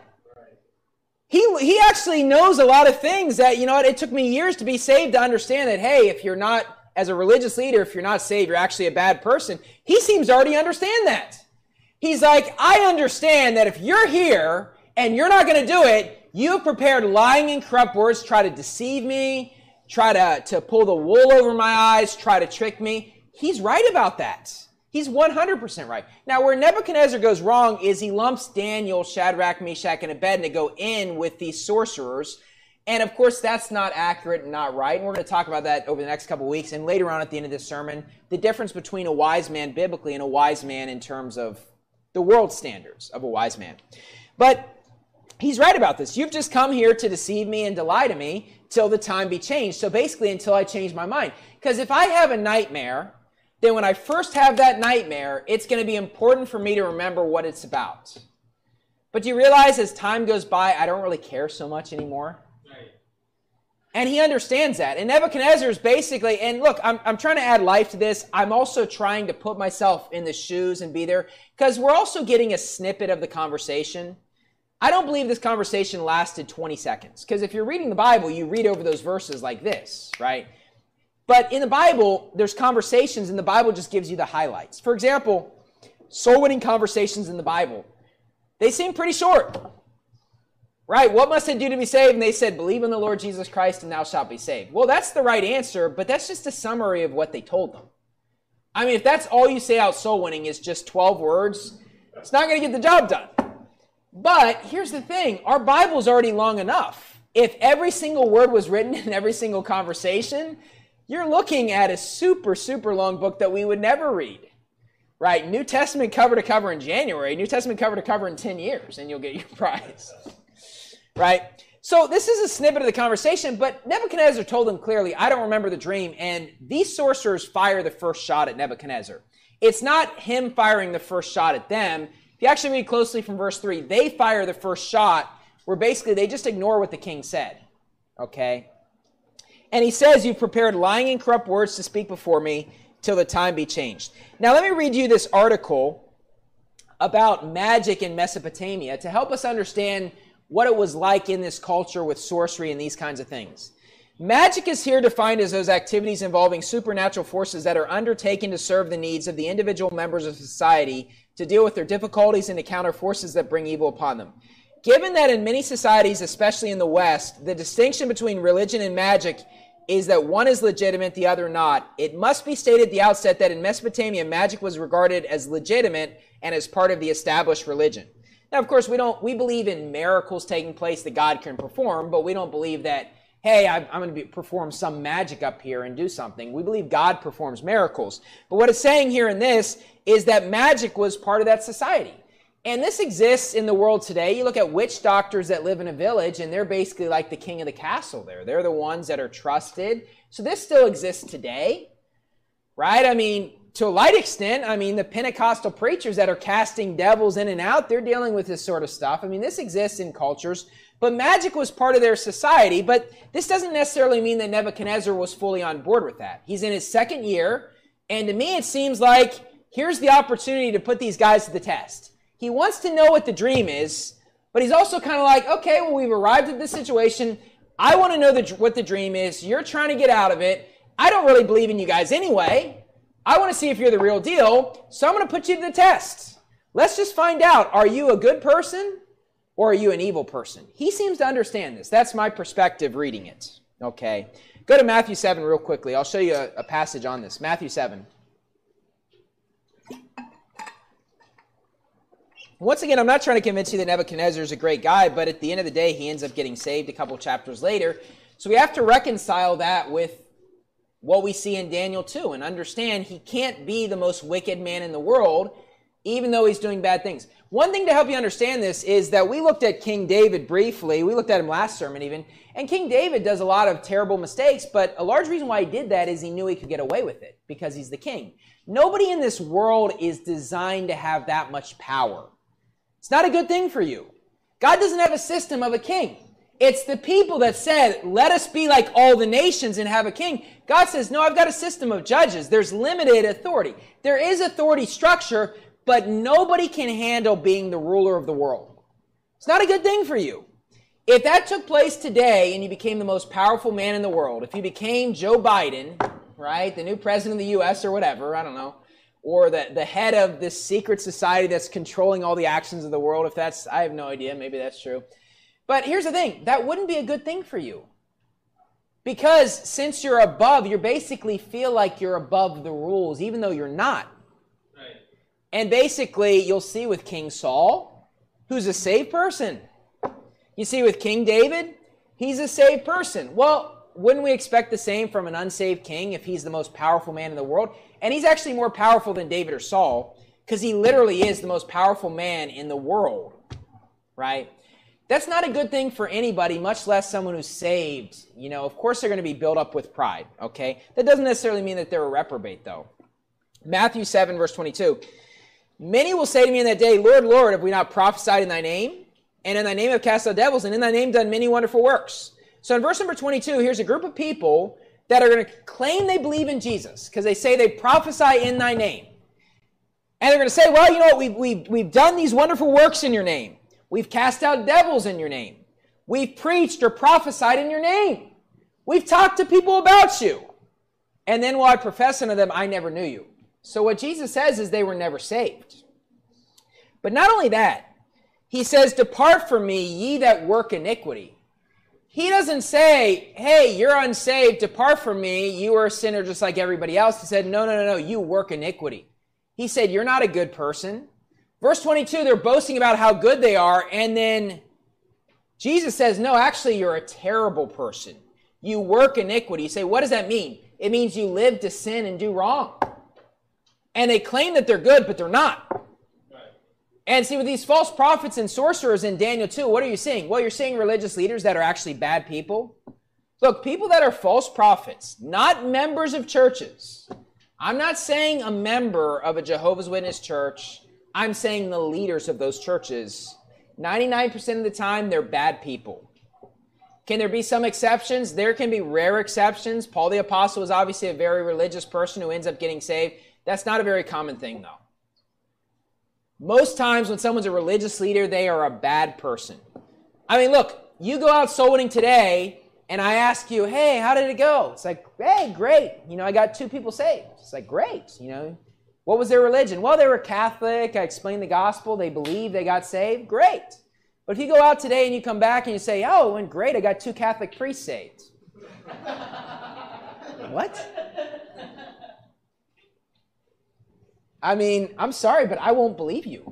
He, he actually knows a lot of things that, you know what, it took me years to be saved to understand that, hey, if you're not, as a religious leader, if you're not saved, you're actually a bad person. He seems to already understand that. He's like, I understand that if you're here and you're not going to do it, you have prepared lying and corrupt words, try to deceive me, try to, to pull the wool over my eyes, try to trick me. He's right about that. He's one hundred percent right. Now, where Nebuchadnezzar goes wrong is he lumps Daniel, Shadrach, Meshach, and Abednego in with these sorcerers. And, of course, that's not accurate and not right. And we're going to talk about that over the next couple of weeks. And later on at the end of this sermon, the difference between a wise man biblically and a wise man in terms of the world standards of a wise man. But he's right about this. You've just come here to deceive me and to lie to me till the time be changed. So basically until I change my mind. Because if I have a nightmare, then when I first have that nightmare, it's going to be important for me to remember what it's about. But do you realize as time goes by, I don't really care so much anymore? Right. And he understands that. And Nebuchadnezzar is basically, and look, I'm, I'm trying to add life to this. I'm also trying to put myself in the shoes and be there, because we're also getting a snippet of the conversation. I don't believe this conversation lasted twenty seconds. Because if you're reading the Bible, you read over those verses like this, right? But in the Bible, there's conversations, and the Bible just gives you the highlights. For example, soul-winning conversations in the Bible, they seem pretty short, right? What must I do to be saved? And they said, believe in the Lord Jesus Christ, and thou shalt be saved. Well, that's the right answer, but that's just a summary of what they told them. I mean, if that's all you say out soul-winning is just twelve words, it's not going to get the job done. But here's the thing. Our Bible's already long enough. If every single word was written in every single conversation, you're looking at a super, super long book that we would never read, right? New Testament cover to cover in January, New Testament cover to cover in ten years, and you'll get your prize, right? So this is a snippet of the conversation, but Nebuchadnezzar told them clearly, I don't remember the dream, and these sorcerers fire the first shot at Nebuchadnezzar. It's not him firing the first shot at them. If you actually read closely from verse three, they fire the first shot where basically they just ignore what the king said, okay? And he says, you've prepared lying and corrupt words to speak before me till the time be changed. Now, let me read you this article about magic in Mesopotamia to help us understand what it was like in this culture with sorcery and these kinds of things. Magic is here defined as those activities involving supernatural forces that are undertaken to serve the needs of the individual members of society to deal with their difficulties and to counter forces that bring evil upon them. Given that in many societies, especially in the West, the distinction between religion and magic is that one is legitimate, the other not, it must be stated at the outset that in Mesopotamia, magic was regarded as legitimate and as part of the established religion. Now, of course, we don't, we believe in miracles taking place that God can perform, but we don't believe that, hey, I'm, I'm going to be, perform some magic up here and do something. We believe God performs miracles. But what it's saying here in this is that magic was part of that society. And this exists in the world today. You look at witch doctors that live in a village, and they're basically like the king of the castle there. They're the ones that are trusted. So this still exists today, right? I mean, to a light extent, I mean, the Pentecostal preachers that are casting devils in and out, they're dealing with this sort of stuff. I mean, this exists in cultures, but magic was part of their society. But this doesn't necessarily mean that Nebuchadnezzar was fully on board with that. He's in his second year, and to me, it seems like here's the opportunity to put these guys to the test. He wants to know what the dream is, but he's also kind of like, okay, well, we've arrived at this situation. I want to know the, what the dream is. You're trying to get out of it. I don't really believe in you guys anyway. I want to see if you're the real deal, so I'm going to put you to the test. Let's just find out, are you a good person or are you an evil person? He seems to understand this. That's my perspective reading it. Okay. Go to Matthew seven real quickly. I'll show you a, a passage on this. Matthew seven. Once again, I'm not trying to convince you that Nebuchadnezzar is a great guy, but at the end of the day, he ends up getting saved a couple chapters later. So we have to reconcile that with what we see in Daniel two and understand he can't be the most wicked man in the world, even though he's doing bad things. One thing to help you understand this is that we looked at King David briefly. We looked at him last sermon even. And King David does a lot of terrible mistakes, but a large reason why he did that is he knew he could get away with it because he's the king. Nobody in this world is designed to have that much power. It's not a good thing for you. God doesn't have a system of a king. It's the people that said, let us be like all the nations and have a king. God says, no, I've got a system of judges. There's limited authority. There is authority structure, but nobody can handle being the ruler of the world. It's not a good thing for you. If that took place today and you became the most powerful man in the world, if you became Joe Biden, right, the new president of the U S or whatever, I don't know, or the, the head of this secret society that's controlling all the actions of the world, if that's, I have no idea, maybe that's true. But here's the thing, that wouldn't be a good thing for you. Because since you're above, you basically feel like you're above the rules, even though you're not. Right. And basically, you'll see with King Saul, who's a saved person. You see with King David, he's a saved person. Well, wouldn't we expect the same from an unsaved king if he's the most powerful man in the world? And he's actually more powerful than David or Saul, because he literally is the most powerful man in the world, right? That's not a good thing for anybody, much less someone who's saved. You know, of course they're going to be built up with pride, okay? That doesn't necessarily mean that they're a reprobate, though. Matthew seven, verse twenty-two. Many will say to me in that day, Lord, Lord, have we not prophesied in thy name? And in thy name have cast out devils, and in thy name done many wonderful works. So in verse number twenty-two, here's a group of people that are going to claim they believe in Jesus because they say they prophesy in thy name. And they're going to say, well, you know what, we've, we've, we've done these wonderful works in your name. We've cast out devils in your name. We've preached or prophesied in your name. We've talked to people about you. And then will I profess unto them, I never knew you. So what Jesus says is they were never saved. But not only that, he says, depart from me, ye that work iniquity. He doesn't say, hey, you're unsaved, depart from me, you are a sinner just like everybody else. He said, no, no, no, no, you work iniquity. He said, you're not a good person. Verse twenty-two, they're boasting about how good they are, and then Jesus says, no, actually, you're a terrible person. You work iniquity. You say, what does that mean? It means you live to sin and do wrong. And they claim that they're good, but they're not. And see, with these false prophets and sorcerers in Daniel two, what are you seeing? Well, you're seeing religious leaders that are actually bad people. Look, people that are false prophets, not members of churches. I'm not saying a member of a Jehovah's Witness church. I'm saying the leaders of those churches. ninety-nine percent of the time, they're bad people. Can there be some exceptions? There can be rare exceptions. Paul the Apostle is obviously a very religious person who ends up getting saved. That's not a very common thing, though. Most times when someone's a religious leader, they are a bad person. I mean, look, you go out soul winning today, and I ask you, hey, how did it go? It's like, hey, great. You know, I got two people saved. It's like, great. You know, what was their religion? Well, they were Catholic. I explained the gospel. They believed they got saved. Great. But if you go out today and you come back and you say, oh, it went great. I got two Catholic priests saved. What? I mean, I'm sorry, but I won't believe you.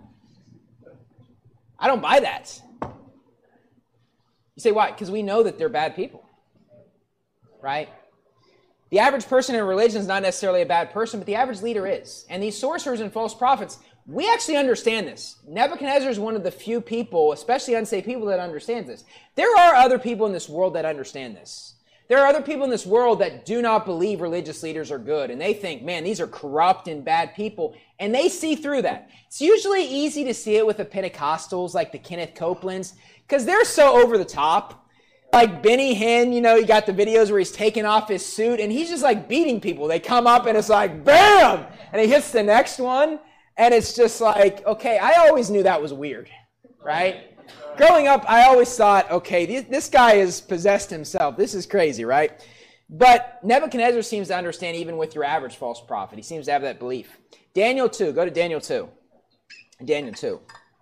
I don't buy that. You say, why? Because we know that they're bad people, right? The average person in religion is not necessarily a bad person, but the average leader is. And these sorcerers and false prophets, we actually understand this. Nebuchadnezzar is one of the few people, especially unsaved people, that understands this. There are other people in this world that understand this. There are other people in this world that do not believe religious leaders are good, and they think, man, these are corrupt and bad people, and they see through that. It's usually easy to see it with the Pentecostals, like the Kenneth Copelands, because they're so over the top. Like Benny Hinn, you know, you got the videos where he's taking off his suit, and he's just like beating people. They come up, and it's like, bam! And he hits the next one, and it's just like, okay, I always knew that was weird, right? Growing up, I always thought, okay, this guy is possessed himself. This is crazy, right? But Nebuchadnezzar seems to understand even with your average false prophet. He seems to have that belief. Daniel two. Go to Daniel two. Daniel two.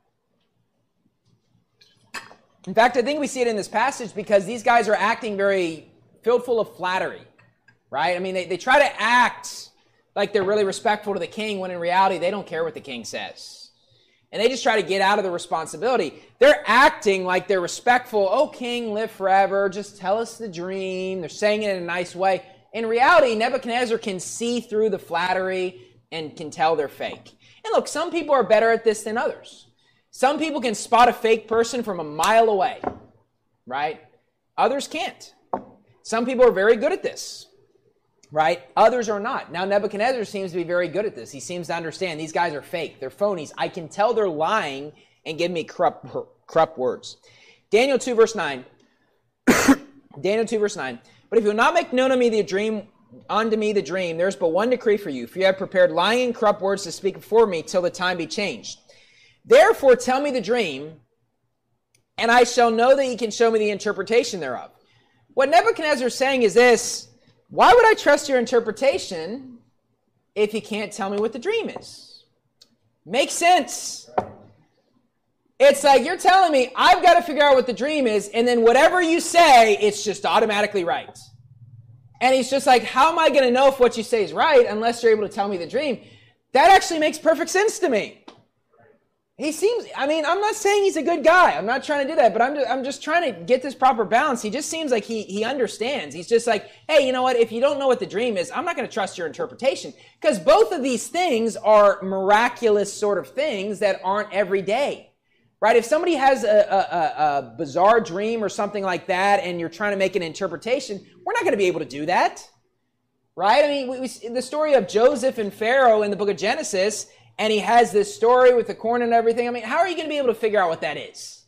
In fact, I think we see it in this passage because these guys are acting very filled full of flattery, right? I mean, they, they try to act like they're really respectful to the king when in reality they don't care what the king says. And they just try to get out of the responsibility. They're acting like they're respectful. Oh, king, live forever. Just tell us the dream. They're saying it in a nice way. In reality, Nebuchadnezzar can see through the flattery and can tell they're fake. And look, some people are better at this than others. Some people can spot a fake person from a mile away, right? Others can't. Some people are very good at this, right? Others are not. Now, Nebuchadnezzar seems to be very good at this. He seems to understand these guys are fake. They're phonies. I can tell they're lying and give me corrupt, corrupt words. Daniel two, verse nine. Daniel two, verse nine. But if you will not make known to me the dream, unto me the dream, there is but one decree for you. For you have prepared lying and corrupt words to speak before me till the time be changed. Therefore, tell me the dream, and I shall know that ye can show me the interpretation thereof. What Nebuchadnezzar is saying is this: why would I trust your interpretation if you can't tell me what the dream is? Makes sense. It's like you're telling me I've got to figure out what the dream is, and then whatever you say, it's just automatically right. And he's just like, how am I going to know if what you say is right unless you're able to tell me the dream? That actually makes perfect sense to me. He seems, I mean, I'm not saying he's a good guy. I'm not trying to do that, but I'm just, I'm just trying to get this proper balance. He just seems like he, he understands. He's just like, hey, you know what? If you don't know what the dream is, I'm not going to trust your interpretation. Because both of these things are miraculous sort of things that aren't every day, right? If somebody has a, a, a, a bizarre dream or something like that, and you're trying to make an interpretation, we're not going to be able to do that, right? I mean, we, we, the story of Joseph and Pharaoh in the book of Genesis, and he has this story with the corn and everything. I mean, how are you going to be able to figure out what that is?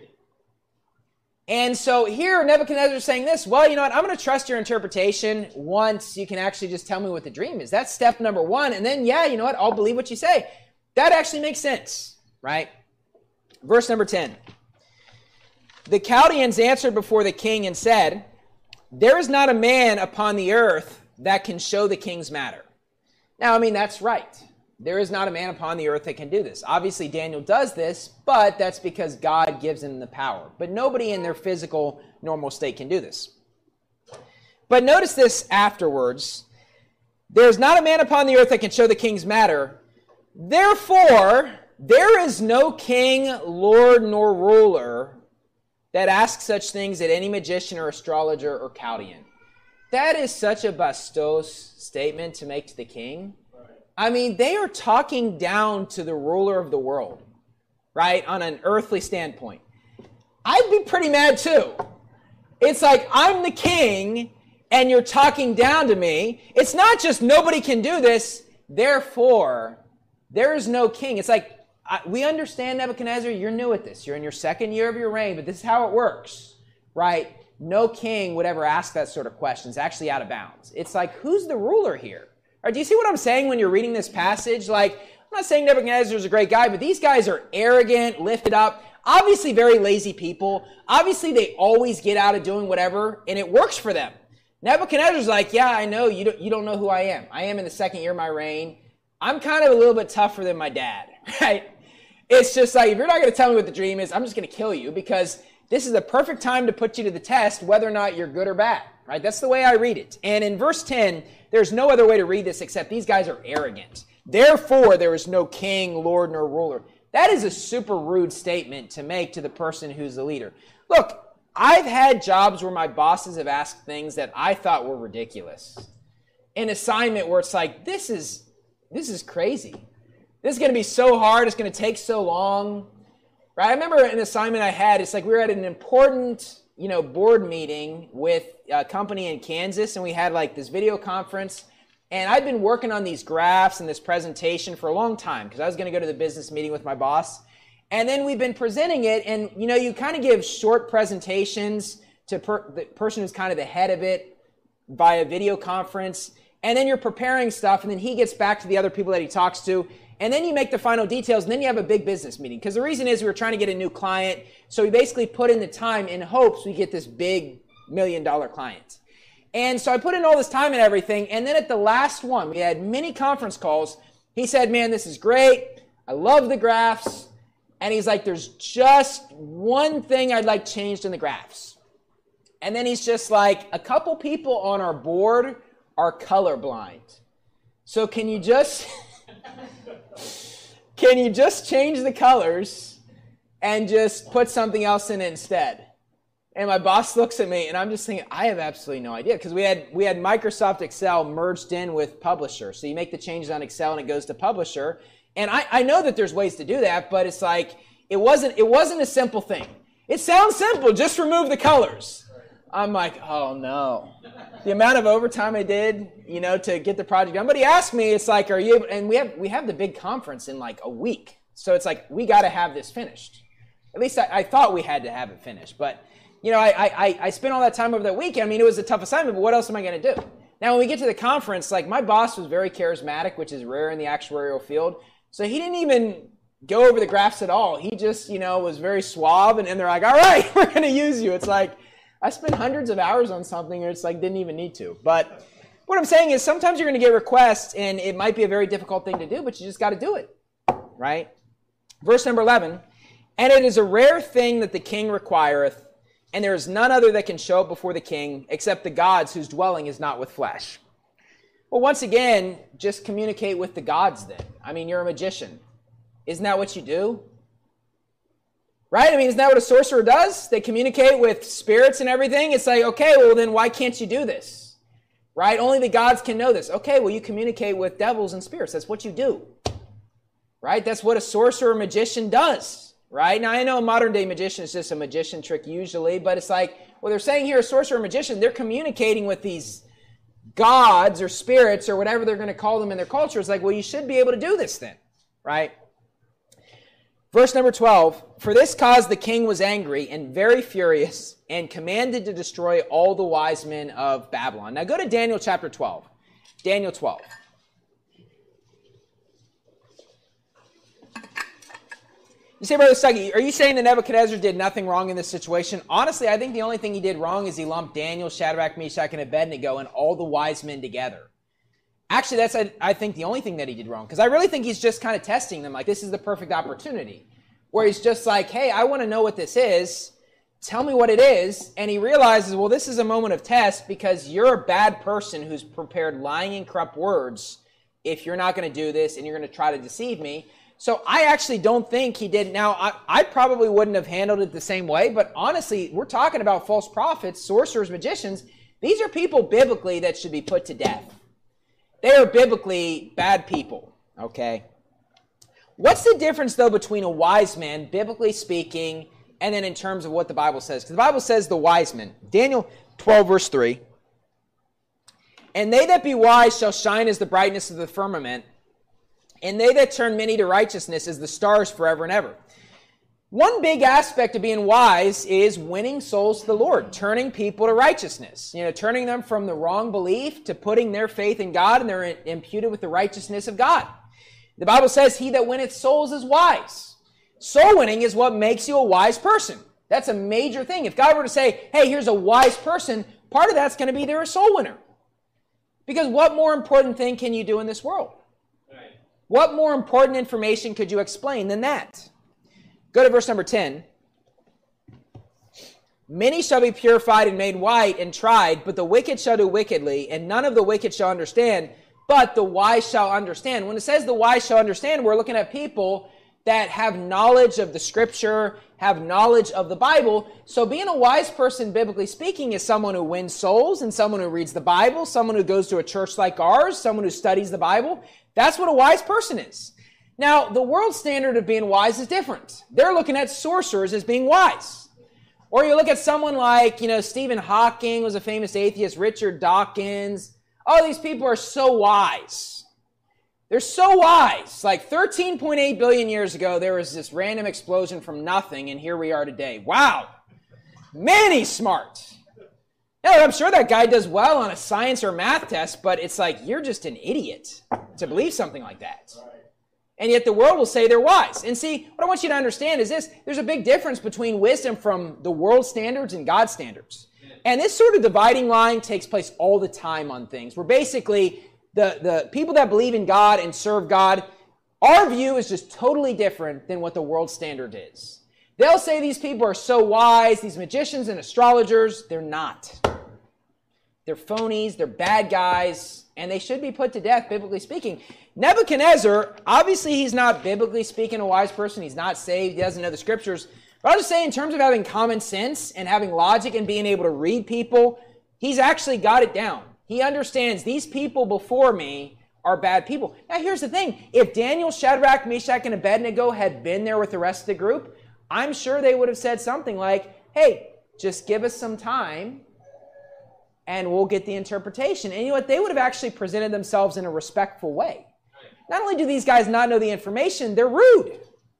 And so here Nebuchadnezzar is saying this, well, you know what? I'm going to trust your interpretation once you can actually just tell me what the dream is. That's step number one. And then, yeah, you know what? I'll believe what you say. That actually makes sense, right? Verse number ten. The Chaldeans answered before the king and said, there is not a man upon the earth that can show the king's matter. Now, I mean, that's right. There is not a man upon the earth that can do this. Obviously, Daniel does this, but that's because God gives him the power. But nobody in their physical, normal state can do this. But notice this afterwards. There is not a man upon the earth that can show the king's matter. Therefore, there is no king, lord, nor ruler that asks such things at any magician or astrologer or Chaldean. That is such a bastos statement to make to the king. I mean, they are talking down to the ruler of the world, right, on an earthly standpoint. I'd be pretty mad too. It's like, I'm the king, and you're talking down to me. It's not just nobody can do this, therefore, there is no king. It's like, I, we understand, Nebuchadnezzar, you're new at this. You're in your second year of your reign, but this is how it works, right? No king would ever ask that sort of question. It's actually out of bounds. It's like, who's the ruler here? Or do you see what I'm saying when you're reading this passage? Like, I'm not saying Nebuchadnezzar is a great guy, but these guys are arrogant, lifted up, obviously very lazy people. Obviously, they always get out of doing whatever, and it works for them. Nebuchadnezzar's like, yeah, I know, you don't, you don't know who I am. I am in the second year of my reign. I'm kind of a little bit tougher than my dad, right? It's just like, if you're not going to tell me what the dream is, I'm just going to kill you, because this is the perfect time to put you to the test, whether or not you're good or bad, right? That's the way I read it. And in verse ten, there's no other way to read this except these guys are arrogant. Therefore, there is no king, lord, nor ruler. That is a super rude statement to make to the person who's the leader. Look, I've had jobs where my bosses have asked things that I thought were ridiculous. An assignment where it's like, this is, this is crazy. this is going to be so hard. It's going to take so long. Right? I remember an assignment I had. It's like we were at an important, you know, board meeting with a company in Kansas, and we had like this video conference. And I'd been working on these graphs and this presentation for a long time because I was going to go to the business meeting with my boss. And then we've been presenting it, and you know, you kind of give short presentations to per- the person who's kind of the head of it via video conference. And then you're preparing stuff, and then he gets back to the other people that he talks to. And then you make the final details, and then you have a big business meeting. Because the reason is we were trying to get a new client. So we basically put in the time in hopes we get this big million dollar client. And so I put in all this time and everything. And then at the last one, we had many conference calls. He said, man, this is great. I love the graphs. And he's like, there's just one thing I'd like changed in the graphs. And then he's just like, a couple people on our board are colorblind. So can you just, can you just change the colors and just put something else in it instead? And my boss looks at me, and I'm just thinking, I have absolutely no idea. Because we had we had Microsoft Excel merged in with Publisher. So you make the changes on Excel, and it goes to Publisher. And I, I know that there's ways to do that, but it's like, it wasn't, it wasn't a simple thing. It sounds simple, just remove the colors. I'm like, oh no. The amount of overtime I did, you know, to get the project done. But he asked me, it's like, are you able, and we have we have the big conference in like a week. So it's like, we got to have this finished. At least I, I thought we had to have it finished. But you know, I, I I spent all that time over that weekend. I mean, it was a tough assignment, but what else am I going to do? Now, when we get to the conference, like my boss was very charismatic, which is rare in the actuarial field. So he didn't even go over the graphs at all. He just, you know, was very suave, and, and they're like, all right, we're going to use you. It's like, I spent hundreds of hours on something, and it's like, didn't even need to. But what I'm saying is sometimes you're going to get requests, and it might be a very difficult thing to do, but you just got to do it, right? Verse number eleven, and it is a rare thing that the king requireth, and there is none other that can show up before the king except the gods whose dwelling is not with flesh. Well, once again, just communicate with the gods then. I mean, you're a magician. Isn't that what you do? Right? I mean, isn't that what a sorcerer does? They communicate with spirits and everything. It's like, okay, well then why can't you do this? Right? Only the gods can know this. Okay, well you communicate with devils and spirits. That's what you do. Right? That's what a sorcerer or magician does. Right? Now, I know a modern-day magician is just a magician trick usually, but it's like, what they're saying here, a sorcerer or magician, they're communicating with these gods or spirits or whatever they're going to call them in their culture. It's like, well, you should be able to do this then, right? Verse number twelve, for this cause the king was angry and very furious and commanded to destroy all the wise men of Babylon. Now, go to Daniel chapter twelve. Daniel twelve. You say, Brother Stuckey, are you saying that Nebuchadnezzar did nothing wrong in this situation? Honestly, I think the only thing he did wrong is he lumped Daniel, Shadrach, Meshach, and Abednego and all the wise men together. Actually, that's, I, I think, the only thing that he did wrong. Because I really think he's just kind of testing them. Like, this is the perfect opportunity. Where he's just like, hey, I want to know what this is. Tell me what it is. And he realizes, well, this is a moment of test because you're a bad person who's prepared lying and corrupt words if you're not going to do this and you're going to try to deceive me. So I actually don't think he did. Now, I, I probably wouldn't have handled it the same way, but honestly, we're talking about false prophets, sorcerers, magicians. These are people biblically that should be put to death. They are biblically bad people, okay? What's the difference, though, between a wise man, biblically speaking, and then in terms of what the Bible says? Because the Bible says the wise men. Daniel twelve, verse three. And they that be wise shall shine as the brightness of the firmament, and they that turn many to righteousness as the stars forever and ever. One big aspect of being wise is winning souls to the Lord, turning people to righteousness. You know, turning them from the wrong belief to putting their faith in God, and they're imputed with the righteousness of God. The Bible says, he that winneth souls is wise. Soul winning is what makes you a wise person. That's a major thing. If God were to say, hey, here's a wise person, part of that's going to be they're a soul winner. Because what more important thing can you do in this world? What more important information could you explain than that? Go to verse number ten. Many shall be purified and made white and tried, but the wicked shall do wickedly, and none of the wicked shall understand, but the wise shall understand. When it says the wise shall understand, we're looking at people that have knowledge of the Scripture, have knowledge of the Bible. So being a wise person, biblically speaking, is someone who wins souls and someone who reads the Bible, someone who goes to a church like ours, someone who studies the Bible. That's what a wise person is. Now, the world standard of being wise is different. They're looking at sorcerers as being wise. Or you look at someone like, you know, Stephen Hawking was a famous atheist, Richard Dawkins. Oh, these people are so wise. They're so wise. Like thirteen point eight billion years ago, there was this random explosion from nothing, and here we are today. Wow. Man, he's smart. Yeah, I'm sure that guy does well on a science or math test, but it's like, you're just an idiot to believe something like that. And yet the world will say they're wise. And see, what I want you to understand is this. There's a big difference between wisdom from the world standards and God's standards. And this sort of dividing line takes place all the time on things. Where basically, the, the people that believe in God and serve God, our view is just totally different than what the world standard is. They'll say these people are so wise, these magicians and astrologers. They're not. They're phonies, they're bad guys, and they should be put to death, biblically speaking. Nebuchadnezzar, obviously he's not biblically speaking a wise person. He's not saved. He doesn't know the scriptures. But I'll just say in terms of having common sense and having logic and being able to read people, he's actually got it down. He understands these people before me are bad people. Now here's the thing. If Daniel, Shadrach, Meshach, and Abednego had been there with the rest of the group, I'm sure they would have said something like, hey, just give us some time and we'll get the interpretation. And you know what? They would have actually presented themselves in a respectful way. Not only do these guys not know the information, they're rude.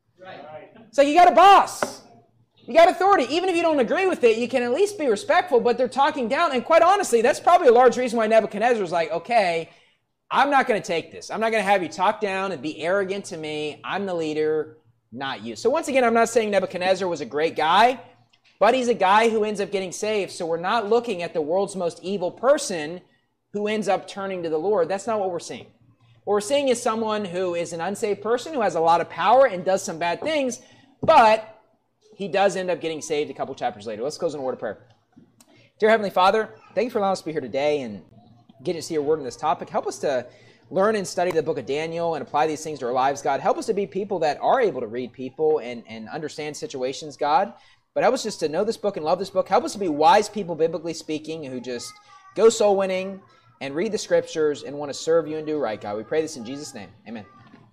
So you got a boss. You got authority. Even if you don't agree with it, you can at least be respectful, but they're talking down. And quite honestly, that's probably a large reason why Nebuchadnezzar was like, okay, I'm not going to take this. I'm not going to have you talk down and be arrogant to me. I'm the leader, not you. So once again, I'm not saying Nebuchadnezzar was a great guy, but he's a guy who ends up getting saved. So we're not looking at the world's most evil person who ends up turning to the Lord. That's not what we're seeing. What we're seeing is someone who is an unsaved person who has a lot of power and does some bad things, but he does end up getting saved a couple chapters later. Let's close in a word of prayer. Dear Heavenly Father, thank you for allowing us to be here today and getting to see your word on this topic. Help us to learn and study the book of Daniel and apply these things to our lives, God. Help us to be people that are able to read people and, and understand situations, God. But help us just to know this book and love this book. Help us to be wise people, biblically speaking, who just go soul winning and read the scriptures and want to serve you and do right, God. We pray this in Jesus' name. Amen.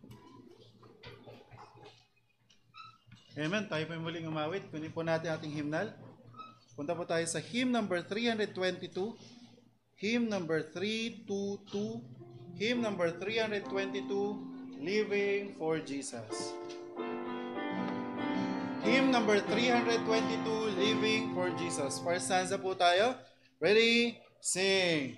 Amen. Tayo po yung muling umawit. Kunin po natin ating hymnal. Punta po tayo sa hymn number three twenty-two. Hymn number three twenty-two. Hymn number three twenty-two. Living for Jesus. Hymn number three twenty-two. Living for Jesus. First stanza po tayo. Ready? Sing.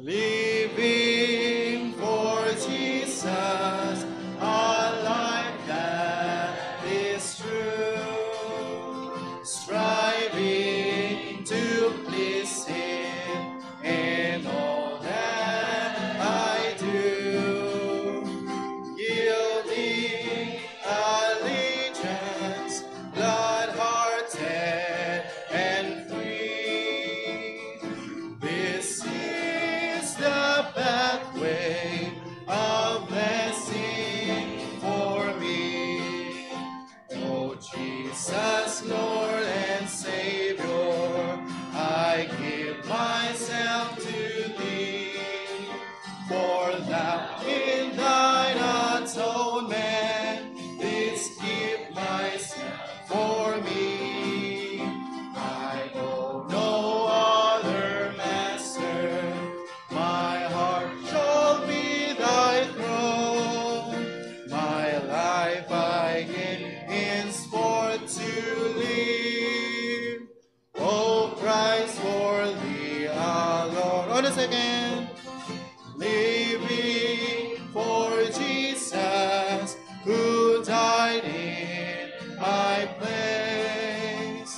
Living for Jesus, a life that is true, striving to please Him in all that I do, yielding allegiance, blood-hearted and free. This is the pathway of blessing for me. Oh Jesus, Lord and Savior, I give myself to Thee. For Thou in Thine atonement didst give myself for me. I owe no other master. My heart shall be Thy throne. My life I give henceforth to live. O Christ, for Thee alone. On a second. Living for Jesus, who died in my place,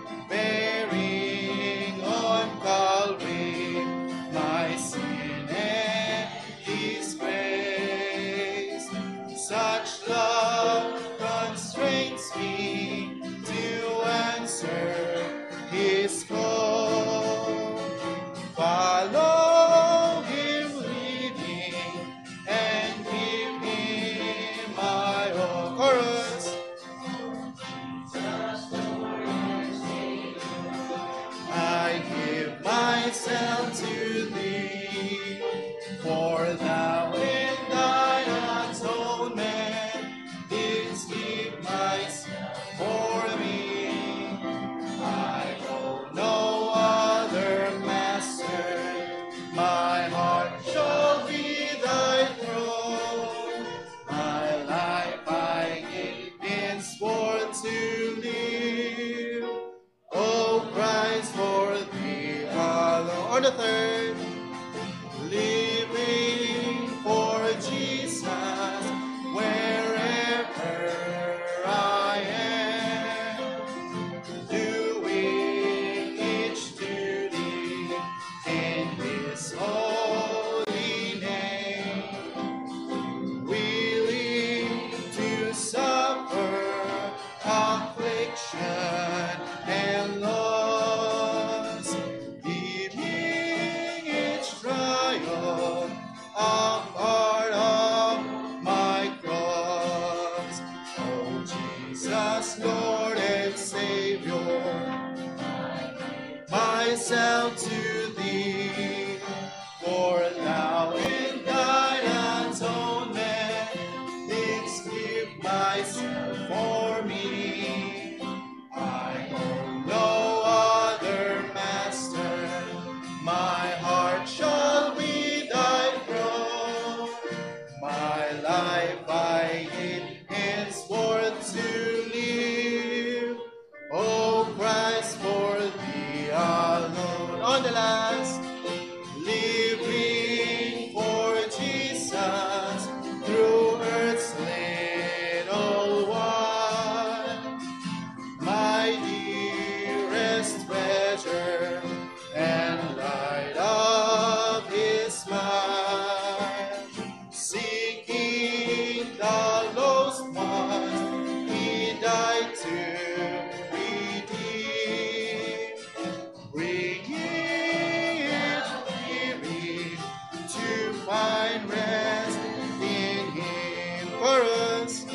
bearing on Calvary my sin and His grace. Such love constrains me to answer His call. Follow Him leading and give Him my all. Chorus. I give myself to Thee, for Thou in Thine atonement third. Living for Jesus wherever I am. Doing each duty in His holy name. Willing to suffer affliction and loss, deeming each trial a part of my cross. Oh Jesus, Lord and Savior, myself to Thee, for Thou in Thine atonement didst give Thyself for me. I own no other master, my heart shall be Thy throne. My life I give henceforth to live, O Christ, for Thee alone. On the last, living for Jesus through earth's little one, my dearest treasure and light of His mind, seeking the lost ones He died to redeem, bringing each weary to find rest in Him. For us,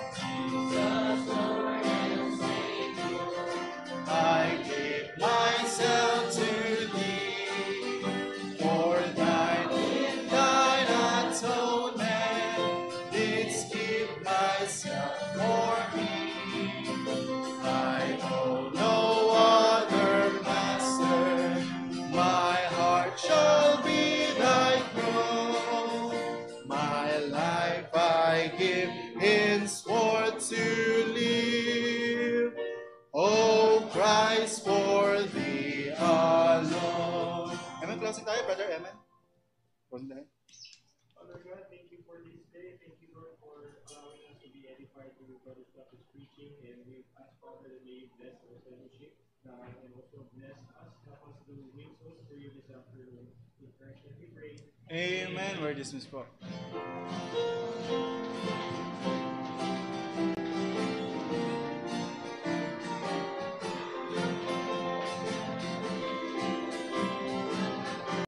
I give myself to Thee, for Thine in Thine atonement didst give Thyself for me. I own no other master, my heart shall be Thy throne. My life I give henceforth to live, O Christ, for Thee alone. Amen. Closing tayo, Brother Amen. Closing tayo. Father God, thank you for this day. Thank you, Lord, for allowing us to be edified through Brother Scott is preaching. And we ask, Father, that may you bless our fellowship uh, and also bless us. Help us to win souls for you this afternoon. In Christ, we pray. Amen. We're dismissed po.